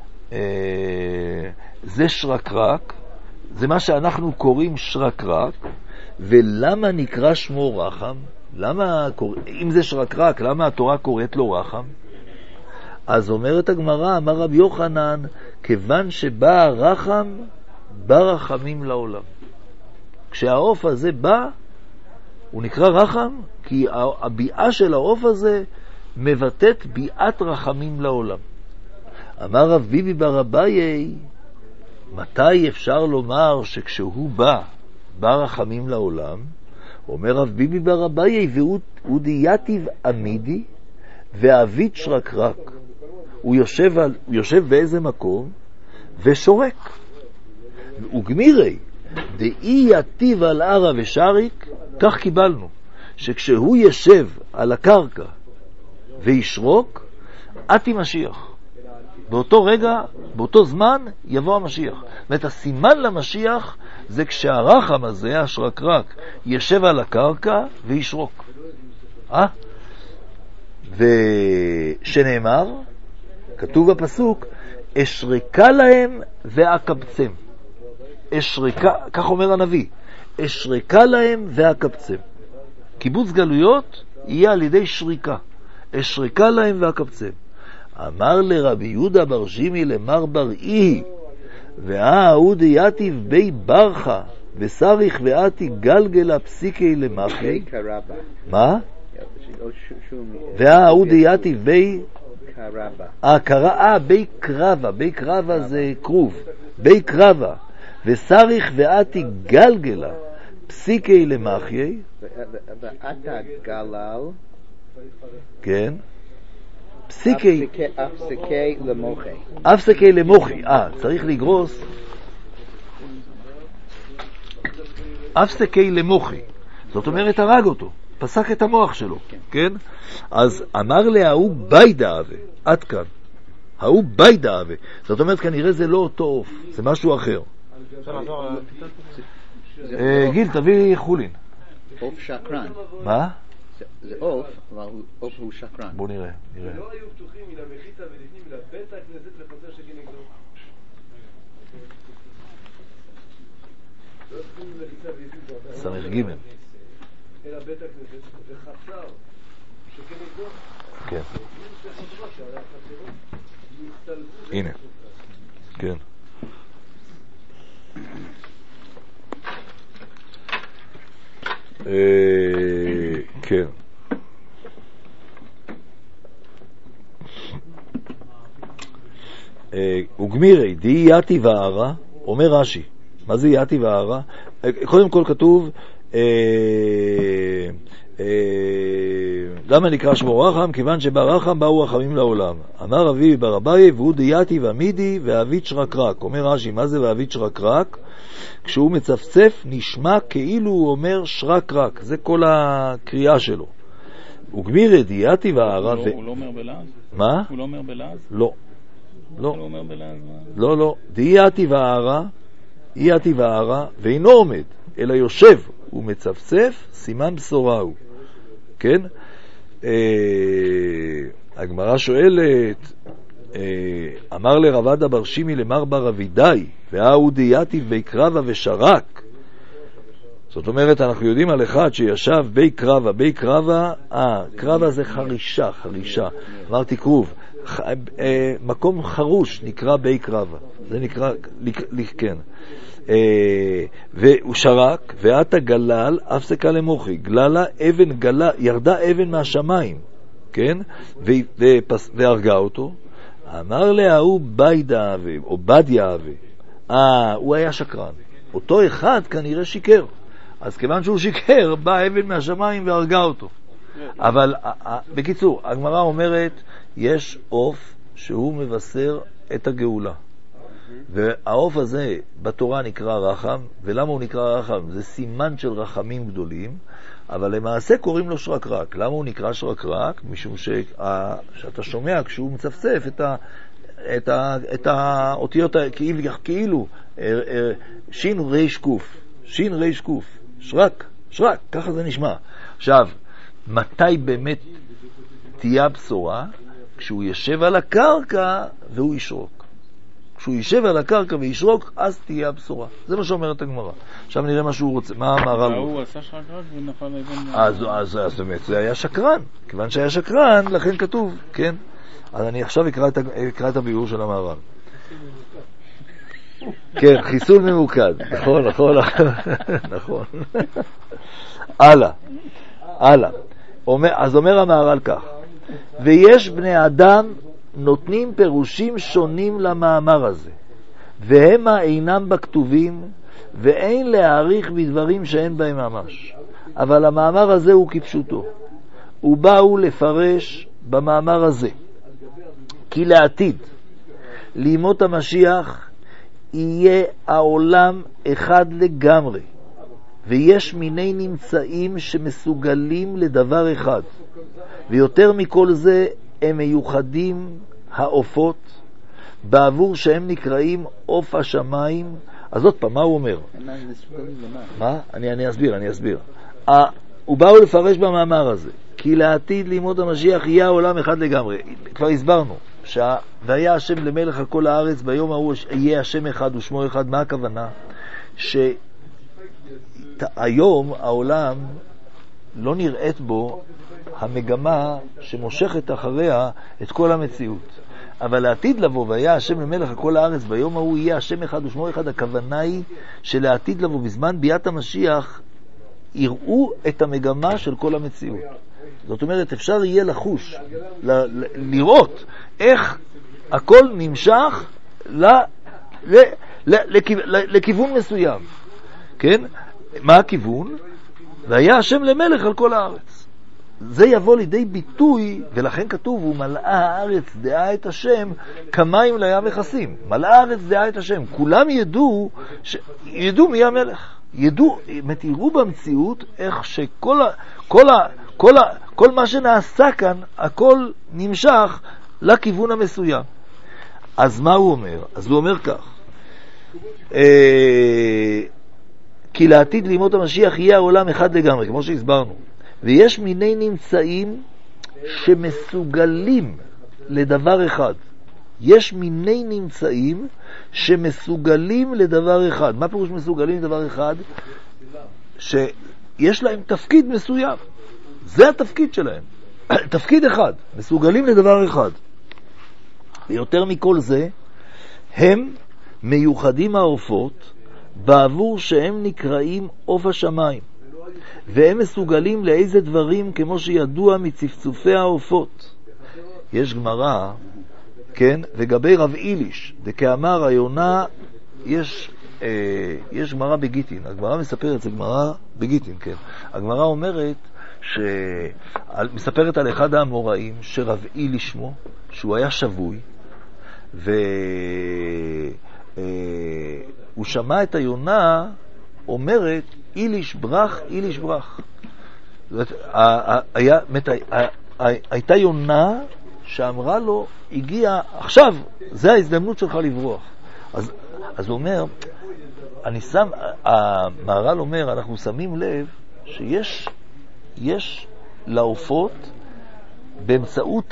זה שרקרק, זה מה שאנחנו קוראים שרקרק. ולמה נקרא שמו רחם? אם זה שרקרק, למה התורה קוראת לו רחם? אז אומרת הגמרא, אמר רבי יוחנן, כיוון שבא הרחם, בא רחמים לעולם. כשהעוף הזה בא, הוא נקרא רחם, כי הביאה של העוף הזה מבטאת ביאת רחמים לעולם. אמר רב ביבי בר אביי, מתי אפשר לומר שכשהוא בא רחמים לעולם? אומר רב ביבי בר אביי, והוא דייתיב עמידי ואבית שרקרק. הוא יושב באיזה מקום ושורק. וגמירי דאי יתיב על ערה ושריק, כך קיבלנו, שכשהוא ישב על הקרקע וישרוק, עתי משיח. באותו רגע, באותו זמן, יבוא המשיח. זאת אומרת, הסימן למשיח זה כשהרחם הזה, השרקרק, ישב על הקרקע וישרוק. ושנאמר, כתוב בפסוק, אשרקה להם ואקבצם. אשרקה, כך אומר הנביא, אשרקה להם ואקבצם. קיבוץ גלויות יהיה על ידי שריקה. אשרקה להם ואקבצם. אמר לרבי יהודה בר שימי למר בר אי, והאהוד יתיב בי ברכה, וסריך ואתי גלגלה פסיקי למחי. מה? והאהוד יתיב בי קרבה. בי קרבה. בי קרבה זה קרוב. בי קרבה. וסריך ואתי גלגלה פסיקי למחי. ואתה גלל. כן. פסיקי. אפסקי למוחי. אפסקי למוחי. צריך לגרוס. אפסקי למוחי. זאת אומרת, הרג אותו. פסק את המוח שלו. כן? אז אמר להוא בי דאבה. עד כאן. ההוא בי דאבה. זאת אומרת, כנראה זה לא אותו עוף. זה משהו אחר. גיל, תביא חולין. עוף שקרן. מה? זה עוף, אבל עוף הוא שקרן. בוא נראה. לא היו פתוחים מן המחיצה ולפנים מן הבית הכנסת לחצר שכנגדו. לא צריכים מחיצה ולפנים. סמך ג' אלא בית הכנסת וחצר שכנגדו. כן. הנה. כן. כן. וגמירי, די יתי וערה, אומר רש"י. מה זה יתי וערה? קודם כל כתוב, למה נקרא שמו רחם? כיוון שברחם באו רחמים לעולם. אמר רבי בר אביי, והוא דייתי ועמידי ואבית שרקרק. אומר רש"י, מה זה ואבית שרקרק? כשהוא מצפצף נשמע כאילו הוא אומר שרקרק. זה כל הקריאה שלו. וגמירי דייתי וערה. הוא לא אומר בלעז? מה? הוא לא אומר בלעז? לא. הוא לא אומר בלעז? לא. דייתי וערה, דייתי וערה, ואינו עומד, אלא יושב ומצפצף, סימן בשורה הוא. כן? הגמרא שואלת, אמר לרבד בר שימי למר בר אבידאי, והאהו דייתי בי קרבה ושרק. זאת אומרת, אנחנו יודעים על אחד שישב בי קרבה. בי קרבה, קרבה זה חרישה. אמרתי קרוב. מקום חרוש נקרא בי קרבה. זה נקרא, כן. והוא שרק, ואתה גלל, אפסקה למוחי. גללה, אבן גלה, ירדה אבן מהשמיים, כן? והרגה אותו. אמר להוא ביידה אבי, או בדיה אבי. הוא היה שקרן. אותו אחד כנראה שיקר. אז כיוון שהוא שיקר, בא אבן מהשמיים והרגה אותו. אבל בקיצור, הגמרא אומרת, יש עוף שהוא מבשר את הגאולה. והעוף הזה בתורה נקרא רחם. ולמה הוא נקרא רחם? זה סימן של רחמים גדולים, אבל למעשה קוראים לו שרקרק. למה הוא נקרא שרקרק? משום שאתה שומע כשהוא מצפצף את האותיות כאילו שין ריש קוף, שין ריש קוף, שרק, ככה זה נשמע. עכשיו, מתי באמת תהיה הבשורה? כשהוא ישב על הקרקע והוא ישרוק. כשהוא יישב על הקרקע וישרוק, אז תהיה הבשורה. זה מה שאומרת הגמרא. עכשיו נראה מה שהוא רוצה. מה המהר"ל? הוא עשה שרקרק ונפל אבן. אז באמת זה היה שקרן. כיוון שהיה שקרן, לכן כתוב, כן? אז אני עכשיו אקרא את הביאור של המהר"ל. כן, חיסול ממוקד. נכון. הלאה. אז אומר המהר"ל כך. ויש בני אדם נותנים פירושים שונים למאמר הזה, והמה אינם בכתובים, ואין להעריך בדברים שאין בהם ממש. אבל המאמר הזה הוא כפשוטו. ובאו לפרש במאמר הזה, כי לעתיד, לימות המשיח, יהיה העולם אחד לגמרי, ויש מיני נמצאים שמסוגלים לדבר אחד, ויותר מכל זה הם מיוחדים העופות, בעבור שהם נקראים עוף השמיים, אז עוד פעם, מה הוא אומר? הם מסוגלים למה? מה? אני אסביר. הוא באו לפרש במאמר הזה, כי לעתיד לימוד המשיח יהיה העולם אחד לגמרי. כבר הסברנו, והיה השם למלך על כל הארץ, ביום ההוא יהיה השם אחד ושמו אחד. מה הכוונה? שהיום העולם לא נראית בו המגמה שמושכת אחריה את כל המציאות. אבל לעתיד לבוא, והיה השם למלך על כל הארץ, ביום ההוא יהיה השם אחד ושמו אחד. הכוונה היא שלעתיד לבוא, בזמן ביאת המשיח, יראו את המגמה של כל המציאות. זאת אומרת, אפשר יהיה לחוש, לראות איך הכל נמשך לכיוון מסוים. כן? מה הכיוון? והיה השם למלך על כל הארץ. זה יבוא לידי ביטוי, ולכן כתוב, ומלאה הארץ דעה את השם כמים לים מכסים. מלאה הארץ דעה את השם. כולם ידעו מי המלך. תראו במציאות איך שכל כל מה שנעשה כאן, הכל נמשך לכיוון המסוים. אז מה הוא אומר? אז הוא אומר כך, כי לעתיד לימות המשיח יהיה העולם אחד לגמרי, כמו שהסברנו. ויש מיני נמצאים שמסוגלים לדבר אחד. יש מיני נמצאים שמסוגלים לדבר אחד. מה פירוש מסוגלים לדבר אחד? שיש להם תפקיד מסוים. זה התפקיד שלהם. תפקיד אחד. מסוגלים לדבר אחד. ויותר מכל זה, הם מיוחדים העופות בעבור שהם נקראים עוף השמיים. והם מסוגלים לאיזה דברים כמו שידוע מצפצופי העופות. יש גמרא, כן, וגבי רב איליש, דכאמר היונה, יש גמרא בגיטין. הגמרא מספרת, זה גמרא בגיטין, כן. הגמרא אומרת, מספרת על אחד האמוראים, שרב איליש שמו, שהוא היה שבוי, והוא שמע את היונה אומרת, איליש ברח, איליש ברח. הייתה יונה שאמרה לו, הגיע, עכשיו, זה ההזדמנות שלך לברוח. אז הוא אומר, המהר"ל אומר, אנחנו שמים לב שיש לעופות, באמצעות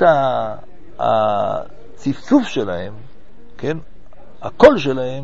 הצפצוף שלהם, כן, הקול שלהם,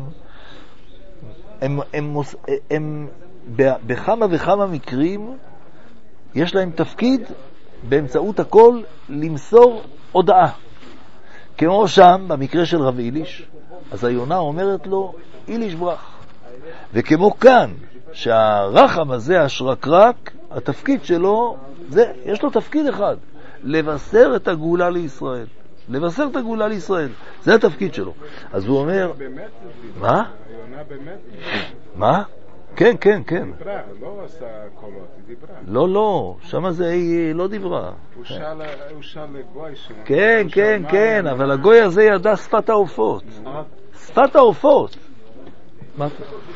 הם בכמה וכמה מקרים יש להם תפקיד באמצעות הקול למסור הודעה. כמו שם, במקרה של רב איליש, אז היונה אומרת לו, איליש ברח. וכמו כאן, שהרחם הזה, השרקרק, התפקיד שלו, יש לו תפקיד אחד, לבשר את הגאולה לישראל. לבשר את הגאולה לישראל. זה התפקיד שלו. אז הוא אומר, מה? היונה באמת? מה? כן, כן, כן. דיברה, לא עשה קולות, היא דיברה. לא, שמה זה היא לא דיברה. הוא שאל לגוי שם. כן, כן, כן, אבל הגוי הזה ידע שפת העופות. שפת העופות. מה?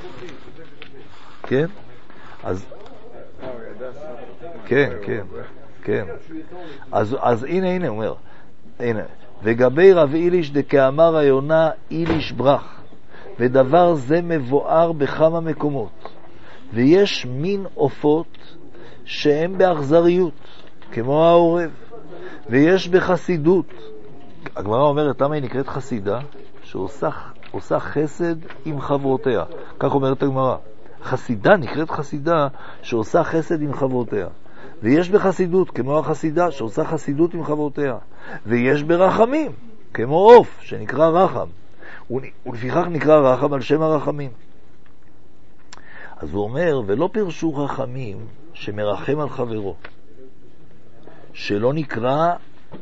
כן? אז... כן, כן, כן. אז הנה, הוא אומר. הנה. וגבי רב איליש דכאמר היונה איליש ברח. ודבר זה מבואר בכמה מקומות. ויש מין עופות שהם באכזריות, כמו העורב. ויש בחסידות. הגמרא אומרת, למה היא נקראת חסידה? שעושה חסד עם חברותיה. כך אומרת הגמרא. חסידה נקראת חסידה שעושה חסד עם חברותיה. ויש בחסידות, כמו החסידה שעושה חסידות עם חברותיה. ויש ברחמים, כמו עוף שנקרא רחם. ולפיכך נקרא רחם על שם הרחמים. אז הוא אומר, ולא פרשו רחמים שמרחם על חברו, שלא נקרא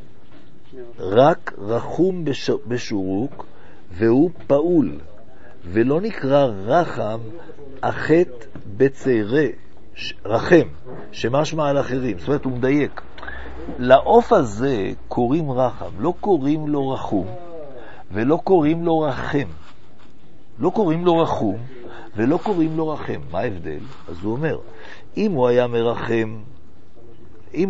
רק רחום בשורוק, והוא פעול, ולא נקרא רחם החטא בצערה, רחם, שמשמע על אחרים. זאת אומרת, הוא מדייק. לעוף הזה קוראים רחם, לא קוראים לו רחום, ולא קוראים לו רחם. לא קוראים לו רחום, ולא קוראים לו רחם. מה ההבדל? אז הוא אומר, אם הוא היה מרחם, אם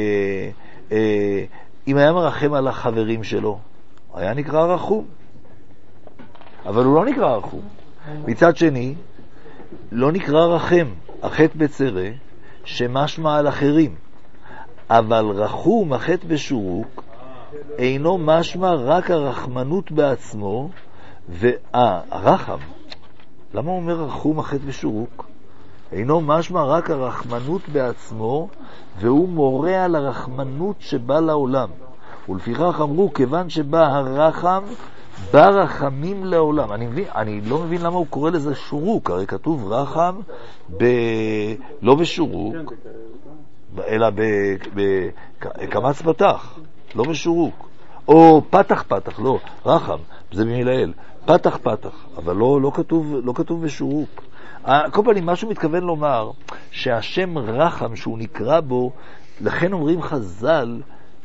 היה מרחם על החברים שלו, היה נקרא רחום. אבל הוא לא נקרא רחום. מצד שני, לא נקרא רחם, החטא בצרה, שמשמע על אחרים. אבל רחום, החטא בשורוק, אינו משמע רק הרחמנות בעצמו, הרחם. למה הוא אומר רחום, החטא בשורוק? אינו משמע רק הרחמנות בעצמו, והוא מורה על הרחמנות שבא לעולם. ולפיכך אמרו, כיוון שבא הרחם, בא רחמים לעולם. אני לא מבין למה הוא קורא לזה שורוק, הרי כתוב רחם לא בשורוק, אלא בקמץ פתח, לא בשורוק. או פתח פתח, לא, רחם, זה במילאל, פתח פתח, אבל לא כתוב בשורוק. כל פעם, מה שהוא מתכוון לומר, שהשם רחם שהוא נקרא בו, לכן אומרים חז"ל,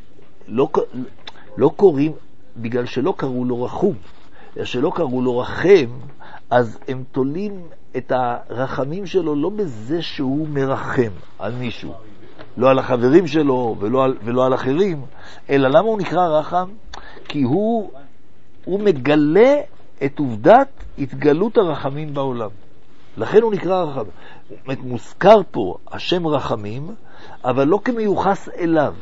לא קוראים, בגלל שלא קראו לו רחום, שלא קראו לו רחם, אז הם תולים את הרחמים שלו לא בזה שהוא מרחם על מישהו, לא על החברים שלו ולא על אחרים, אלא למה הוא נקרא רחם? כי הוא מגלה את עובדת התגלות הרחמים בעולם. לכן הוא נקרא רחם. מוזכר פה השם רחמים, אבל לא כמיוחס אליו.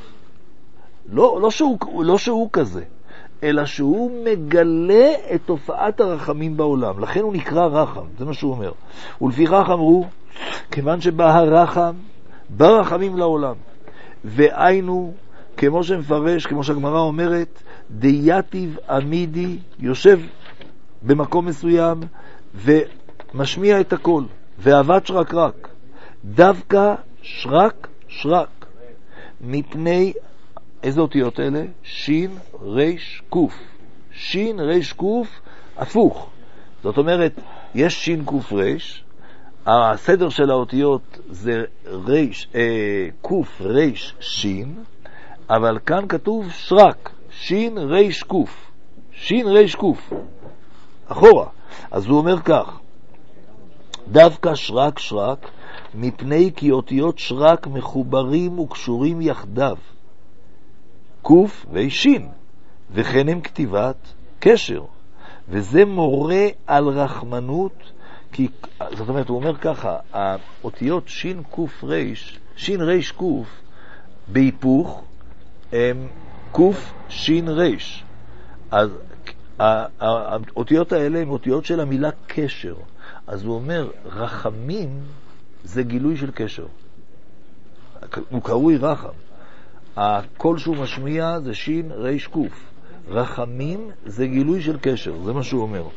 לא שהוא כזה, אלא שהוא מגלה את תופעת הרחמים בעולם. לכן הוא נקרא רחם, זה מה שהוא אומר. ולפיכך אמרו, כיוון שבא הרחם, בא רחמים לעולם. והיינו, כמו שמפרש, כמו שהגמרא אומרת, דייתיב עמידי, יושב במקום מסוים ומשמיע את הכל, ועבד שרק, דווקא שרק, מפני איזה אותיות אלה? שין ריש קוף. שין ריש קוף הפוך. זאת אומרת, יש שין קוף ריש, הסדר של האותיות זה קוף ריש שין, אבל כאן כתוב שרק, שין ריש קוף. שין ריש קוף. אחורה. אז הוא אומר כך, דווקא שרק, מפני כי אותיות שרק מחוברים וקשורים יחדיו. קוף וישין, וכן הם כתיבת קשר, וזה מורה על רחמנות, כי, זאת אומרת, הוא אומר ככה, האותיות שין קוף ריש, שין ריש קוף, בהיפוך, הם קוף שין ריש. אז האותיות האלה הן אותיות של המילה קשר. אז הוא אומר, רחמים זה גילוי של קשר. הוא קרוי רחם. הקול שהוא משמיע זה שין ריש קוף. רחמים זה גילוי של קשר, זה מה שהוא אומר.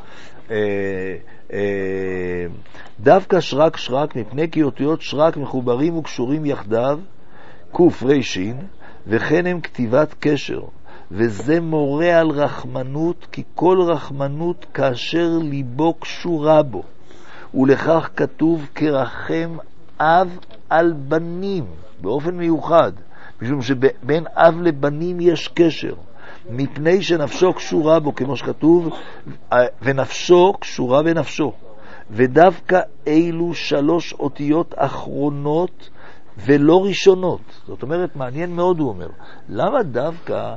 דווקא שרק, מפני כי אותיות שרק מחוברים וקשורים יחדיו, קוף ריש שין, וכן הם כתיבת קשר. וזה מורה על רחמנות, כי כל רחמנות כאשר ליבו קשורה בו. ולכך כתוב כרחם אב על בנים, באופן מיוחד. משום שבין אב לבנים יש קשר, מפני שנפשו קשורה בו, כמו שכתוב, ונפשו קשורה בנפשו. ודווקא אילו 3 אותיות אחרונות ולא ראשונות. זאת אומרת, מעניין מאוד הוא אומר, למה דווקא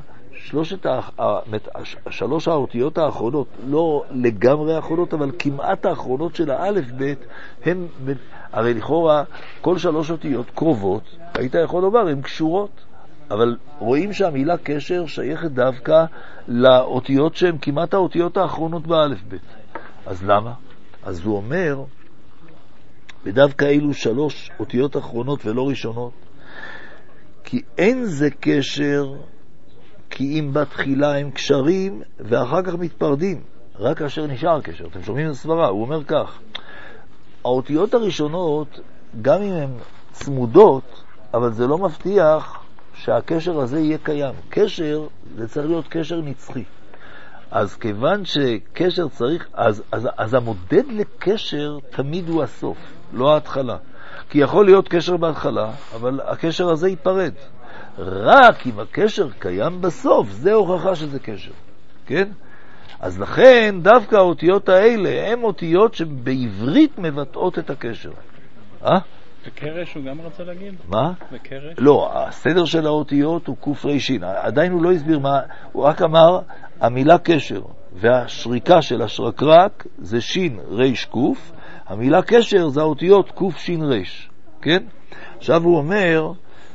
3 האותיות האחרונות, לא לגמרי האחרונות, אבל כמעט האחרונות של האלף בית, הם, הרי לכאורה כל 3 אותיות קרובות, היית יכול לומר, הן קשורות, אבל רואים שהמילה קשר שייכת דווקא לאותיות שהן כמעט האותיות האחרונות באלף בית. אז למה? אז הוא אומר, בדווקא אילו 3 אותיות אחרונות ולא ראשונות, כי אין זה קשר, כי אם בתחילה הם קשרים ואחר כך מתפרדים, רק כאשר נשאר קשר. אתם שומעים את הסברה, הוא אומר כך, האותיות הראשונות, גם אם הן צמודות, אבל זה לא מבטיח שהקשר הזה יהיה קיים. קשר, זה צריך להיות קשר נצחי. אז כיוון שקשר צריך, אז המודד לקשר תמיד הוא הסוף, לא ההתחלה. כי יכול להיות קשר בהתחלה, אבל הקשר הזה ייפרד. רק אם הקשר קיים בסוף, זה הוכחה שזה קשר. כן? אז לכן דווקא האותיות האלה הן אותיות שבעברית מבטאות את הקשר. וקרש הוא גם רצה להגיד? מה? וקרש? לא, הסדר של האותיות הוא קוף רישין. עדיין הוא לא הסביר מה, הוא רק אמר, המילה קשר והשריקה של השרקרק זה שין ריש קוף, המילה קשר זה האותיות קוף שין ריש, כן? עכשיו הוא אומר,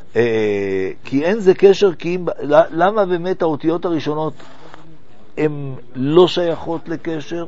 כי אין זה קשר, למה באמת האותיות הראשונות הן לא שייכות לקשר?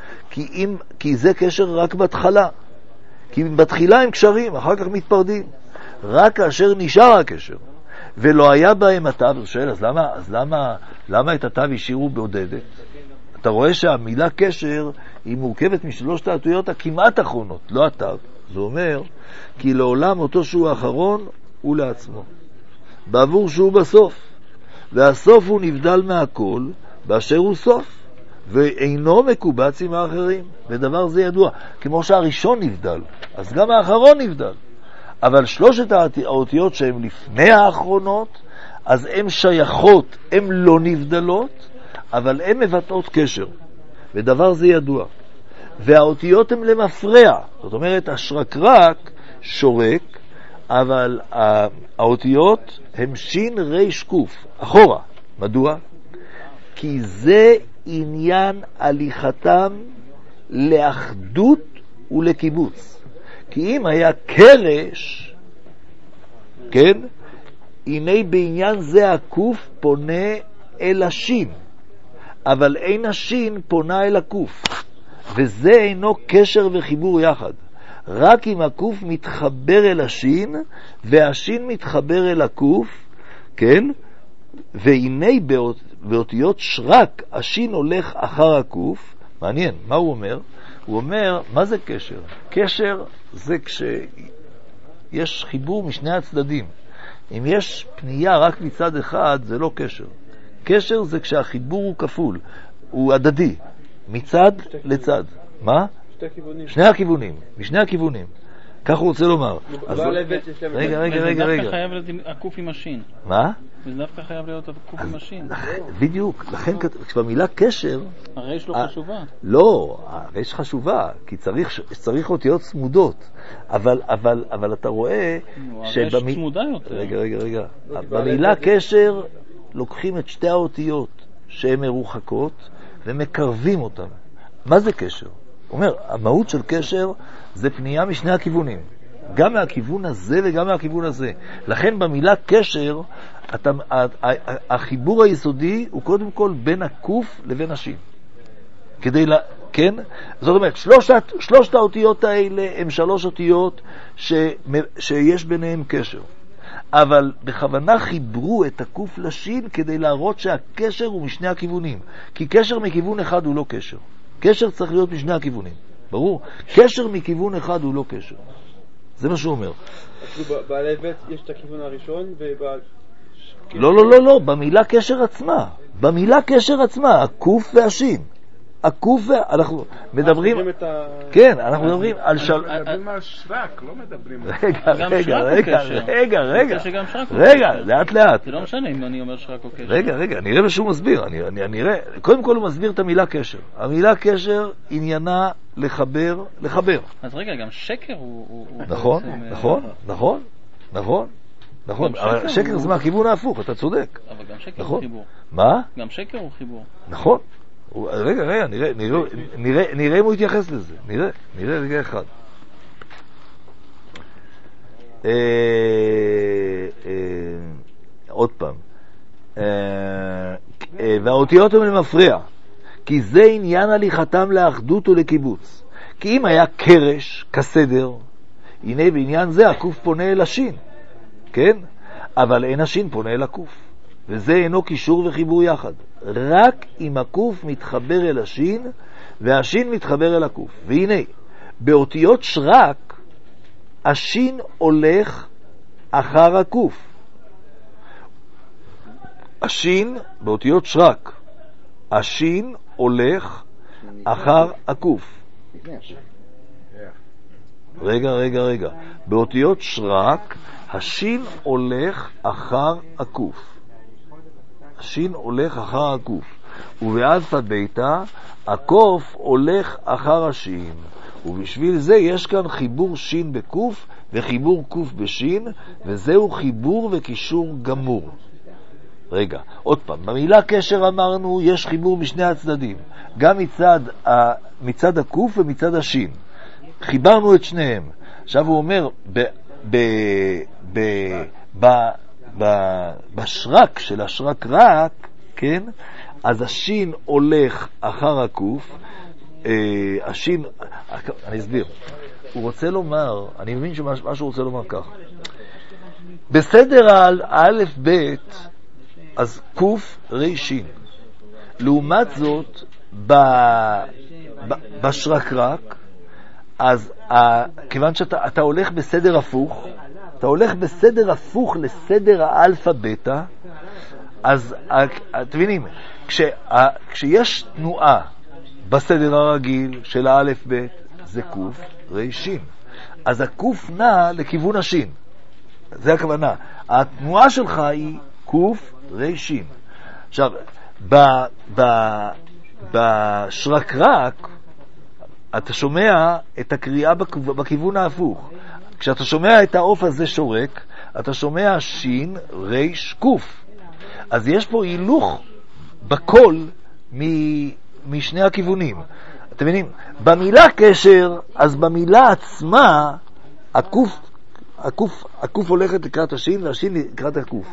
כי זה קשר רק בהתחלה, כי בתחילה הם קשרים, אחר כך מתפרדים, רק כאשר נשאר הקשר ולא היה בהם התו. הוא שואל, אז למה את התו השאירו בעודדת? אתה רואה שהמילה קשר היא מורכבת משלושת האותיות הכמעט אחרונות, לא התו. זה אומר כי לעולם אותו שהוא האחרון הוא לעצמו, בעבור שהוא בסוף, והסוף הוא נבדל מהכל באשר הוא סוף, ואינו מקובץ עם האחרים, ודבר זה ידוע. כמו שהראשון נבדל, אז גם האחרון נבדל. אבל שלושת האותיות שהן לפני האחרונות, אז הן שייכות, הן לא נבדלות, אבל הן מבטאות קשר, ודבר זה ידוע. והאותיות הן למפרע, זאת אומרת השרקרק שורק, אבל האותיות הן שין ריש קוף, אחורה. מדוע? כי זה עניין הליכתם לאחדות ולקיבוץ. כי אם היה קרש, כן, הנה בעניין זה הקוף פונה אל השין, אבל אין השין פונה אל הקוף, וזה אינו קשר וחיבור יחד. רק אם הקוף מתחבר אל השין והשין מתחבר אל הקוף, כן, והנה באותיות שרק השין הולך אחר הקוף. מעניין, מה הוא אומר? הוא אומר, מה זה קשר? קשר זה כשיש חיבור משני הצדדים. אם יש פנייה רק מצד אחד, זה לא קשר. קשר זה כשהחיבור הוא כפול, הוא הדדי, מצד לצד. מה? שני הכיוונים, משני הכיוונים. כך הוא רוצה לומר. רגע. חייב להיות הקוף עם השין. מה? זה דווקא חייב להיות הקוף עם השין. בדיוק, לכן כשבמילה קשר... הרייש לא חשובה. לא, הרייש חשובה, כי צריך אותיות צמודות. אבל אתה רואה... הרייש צמודה יותר. רגע. במילה קשר לוקחים את שתי האותיות שהן מרוחקות ומקרבים אותן. מה זה קשר? הוא אומר, המהות של קשר זה פנייה משני הכיוונים, גם מהכיוון הזה וגם מהכיוון הזה. לכן במילה קשר, החיבור היסודי הוא קודם כל בין הקוף לבין השין. כן? זאת אומרת, שלושת האותיות האלה הם שלוש אותיות שיש ביניהם קשר. אבל בכוונה חיברו את הקוף לשין כדי להראות שהקשר הוא משני הכיוונים. כי קשר מכיוון אחד הוא לא קשר. קשר צריך להיות משני הכיוונים. ברור? קשר מכיוון אחד הוא לא קשר. זה מה שהוא אומר. בעלי בית יש את הכיוון הראשון לא, במילה קשר עצמה. במילה קשר עצמה, הקוף והשין. אנחנו מדברים... כן, אנחנו מדברים על מדברים על שרק, לא מדברים רגע, לאט. זה לא משנה אם אני אומר שרק או קשר. רגע, נראה מה שהוא מסביר. קודם כל הוא מסביר את המילה קשר. המילה קשר עניינה לחבר. אז רגע, גם שקר הוא... נכון. אבל שקר זה מהכיוון ההפוך, אתה צודק. אבל גם שקר הוא חיבור. מה? גם שקר הוא חיבור. נכון. רגע, נראה אם הוא יתייחס לזה. נראה רגע אחד. עוד פעם. והאותיות הן למפרע, כי זה עניין הליכתם לאחדות ולקיבוץ. כי אם היה קרש כסדר, הנה בעניין זה הקוף פונה אל השין, כן? אבל אין השין פונה אל הקוף, וזה אינו קישור וחיבור יחד. רק אם הקוף מתחבר אל השין והשין מתחבר אל הקוף. והנה, באותיות שרק השין הולך אחר הקוף. השין, באותיות שרק, השין הולך אחר הקוף. רגע. באותיות שרק השין הולך אחר הקוף. השין הולך אחר הקוף. ובאלפא ביתא הקוף הולך אחר השין. ובשביל זה יש כאן חיבור שין בקוף וחיבור קוף בשין, וזהו חיבור וקישור גמור. רגע, עוד פעם, במילה קשר אמרנו, יש חיבור משני הצדדים, גם מצד הקוף ומצד השין. חיברנו את שניהם. עכשיו הוא אומר, בשרק של השרק רק, כן? אז השין הולך אחר הקוף, השין, אני אסביר. הוא רוצה לומר, אני מבין שמה שהוא רוצה לומר כך. בסדר האלף בית, אז קוף רישין. לעומת זאת, בשרקרק, אז כיוון שאתה הולך בסדר הפוך, אתה הולך בסדר הפוך לסדר האלפא בטא, אז אתם מבינים, כשיש תנועה בסדר הרגיל של האלף בית, זה קוף רישין. אז הקוף נע לכיוון השין. זה הכוונה. התנועה שלך היא קוף רישין. עכשיו, בשרקרק, אתה שומע את הקריאה בכיוון ההפוך. כשאתה שומע את העוף הזה שורק, אתה שומע שין ריש קוף. אז יש פה הילוך בקול משני הכיוונים. אתם מבינים? במילה קשר, אז במילה עצמה, הקוף הולכת לקראת השין והשין לקראת הקוף.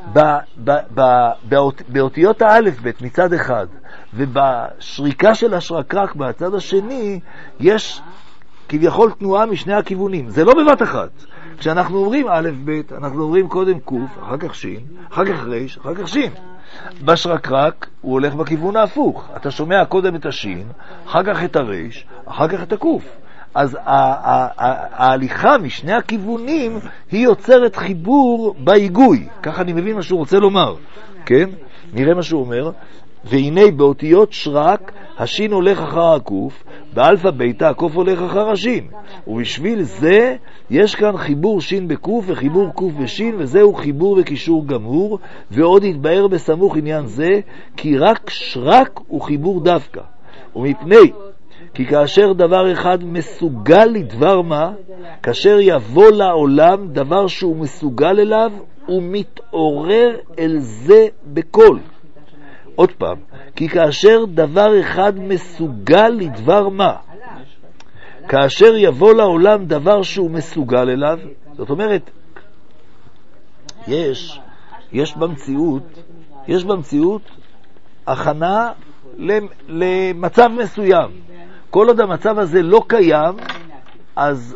באותיות האלף בית מצד אחד, ובשריקה של השרקרק בצד השני, יש כביכול תנועה משני הכיוונים. זה לא בבת אחת. כשאנחנו אומרים א' ב', אנחנו אומרים קודם קוף, אחר כך שין, אחר כך ריש, אחר כך שין. בשרקרק הוא הולך בכיוון ההפוך. אתה שומע קודם את השין, אחר כך את הריש, אחר כך את הקוף. אז ההליכה משני הכיוונים היא יוצרת חיבור בהיגוי. ככה אני מבין מה שהוא רוצה לומר. כן? נראה מה שהוא אומר. והנה באותיות שרק השין הולך אחר הקוף, באלפא ביתא הקוף הולך אחר השין. ובשביל זה יש כאן חיבור שין בקוף וחיבור קוף בשין, וזהו חיבור וקישור גמור. ועוד יתבהר בסמוך עניין זה, כי רק שרק הוא חיבור דווקא. ומפני כי כאשר דבר אחד מסוגל לדבר מה, כאשר יבוא לעולם דבר שהוא מסוגל אליו, הוא מתעורר אל זה בכל. עוד פעם, כי כאשר דבר אחד מסוגל לדבר מה, כאשר יבוא לעולם דבר שהוא מסוגל אליו, זאת אומרת, יש במציאות הכנה למצב מסוים. כל עוד המצב הזה לא קיים, אז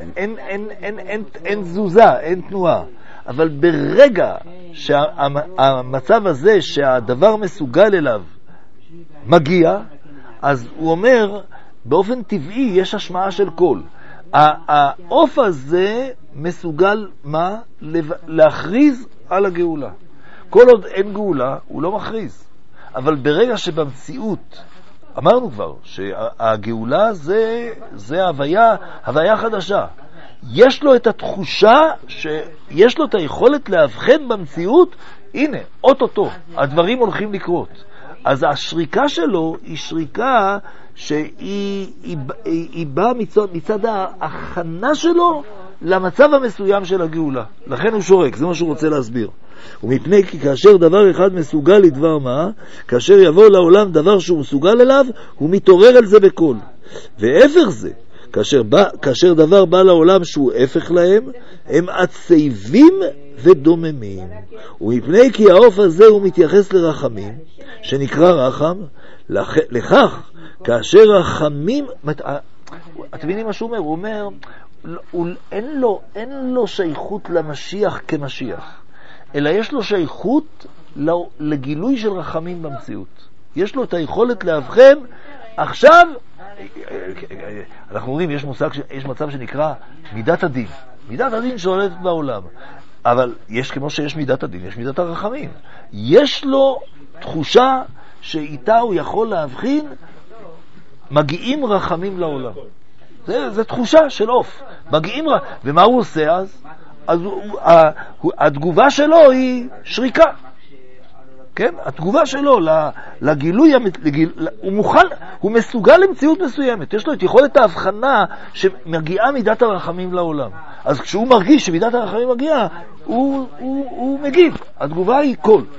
אין תזוזה, אין תנועה. אבל ברגע שהמצב הזה שהדבר מסוגל אליו מגיע, אז הוא אומר, באופן טבעי יש השמעה של קול. העוף הזה מסוגל מה? להכריז על הגאולה. כל עוד אין גאולה, הוא לא מכריז. אבל ברגע שבמציאות, אמרנו כבר שהגאולה זה הוויה חדשה. יש לו את התחושה שיש לו את היכולת להבחן במציאות, הנה, אוטוטו, הדברים הולכים לקרות. אז השריקה שלו היא שריקה שהיא באה מצד ההכנה שלו למצב המסוים של הגאולה. לכן הוא שורק, זה מה שהוא רוצה להסביר. ומפני כי כאשר דבר אחד מסוגל לדבר מה, כאשר יבוא לעולם דבר שהוא מסוגל אליו, הוא מתעורר על זה בכל. והפך זה, כאשר דבר בא לעולם שהוא הפך להם, הם עצבים ודוממים. ומפני כי העוף הזה הוא מתייחס לרחמים, שנקרא רחם, לכך, כאשר רחמים, אתם מבינים מה שהוא אומר? הוא אומר, אין לו שייכות למשיח כמשיח, אלא יש לו שייכות לגילוי של רחמים במציאות. יש לו את היכולת להבחן. עכשיו, אנחנו אומרים, יש מצב שנקרא מידת הדין. מידת הדין שולטת בעולם. אבל כמו שיש מידת הדין, יש מידת הרחמים. יש לו תחושה שאיתה הוא יכול להבחין, מגיעים רחמים לעולם. זה תחושה של עוף. ומה הוא עושה אז? אז התגובה שלו היא שריקה. כן? התגובה שלו לגילוי, הוא מסוגל למציאות מסוימת. יש לו את יכולת ההבחנה שמגיעה מידת הרחמים לעולם. אז כשהוא מרגיש שמידת הרחמים מגיעה, הוא מגיב. התגובה היא קול.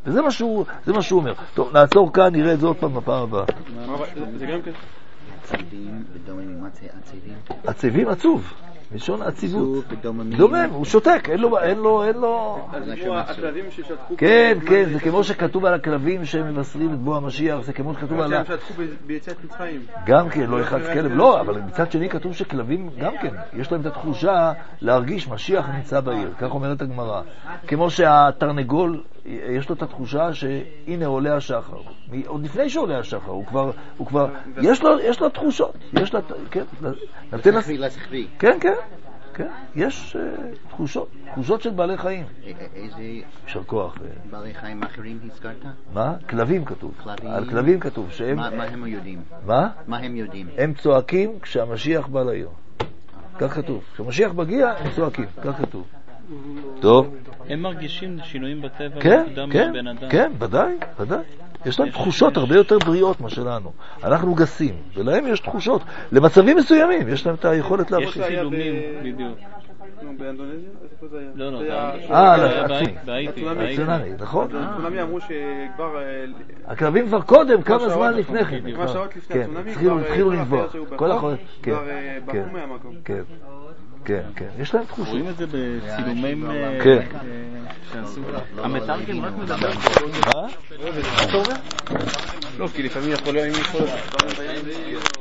וזה מה שהוא אומר. טוב, נעצור כאן, נראה את זה עוד פעם בפעם הבאה. זה גם כן. עצבים ודוממים, מה זה עצבים? עצבים עצוב, לשון עציבות. ודוממים. דומם, הוא שותק, אין לו... אז כמו הכלבים ששתקו... כן, זה כמו שכתוב על הכלבים שהם מבשרים את בוא המשיח, זה כמו שכתוב על... שהם שתקו ביציאת מצרים. גם כן, לא יחץ כלב, לא, אבל מצד שני כתוב שכלבים גם כן, יש להם את התחושה להרגיש משיח נמצא בעיר, כך אומרת הגמרא. כמו שהתרנגול, יש לו את התחושה שהנה עולה השחר. עוד לפני שעולה השחר, הוא כבר, יש לו תחושות, יש לה, כן, נתן לשכבי. כן, יש תחושות של בעלי חיים. איזה יישר כוח. בעלי חיים אחרים הזכרת? מה? כלבים כתוב. כלבים. על כלבים כתוב שהם... מה הם יודעים? מה? מה הם יודעים? הם צועקים כשהמשיח בא לעיר. כך כתוב. כשהמשיח מגיע, הם צועקים. כך כתוב. טוב. הם מרגישים שינויים בטבע. כן, ודאי. יש להם תחושות הרבה יותר בריאות מה שלנו. אנחנו גסים, ולהם יש תחושות. למצבים מסוימים, יש להם את היכולת לעבוד. יש צילומים, בדיוק. באנדונזיה? לא, בהאיטי, נכון? הצונמי אמרו שכבר... הכלבים כבר קודם, כמה זמן לפני כן. כמה שעות לפני הצונמי, התחילו לנבוח. כבר ברחו מהמקום. כן, יש להם תחושות. רואים את זה בצילומים... כן. המתרגם רק מדבר. מה? לא, כי לפעמים יכול להיות...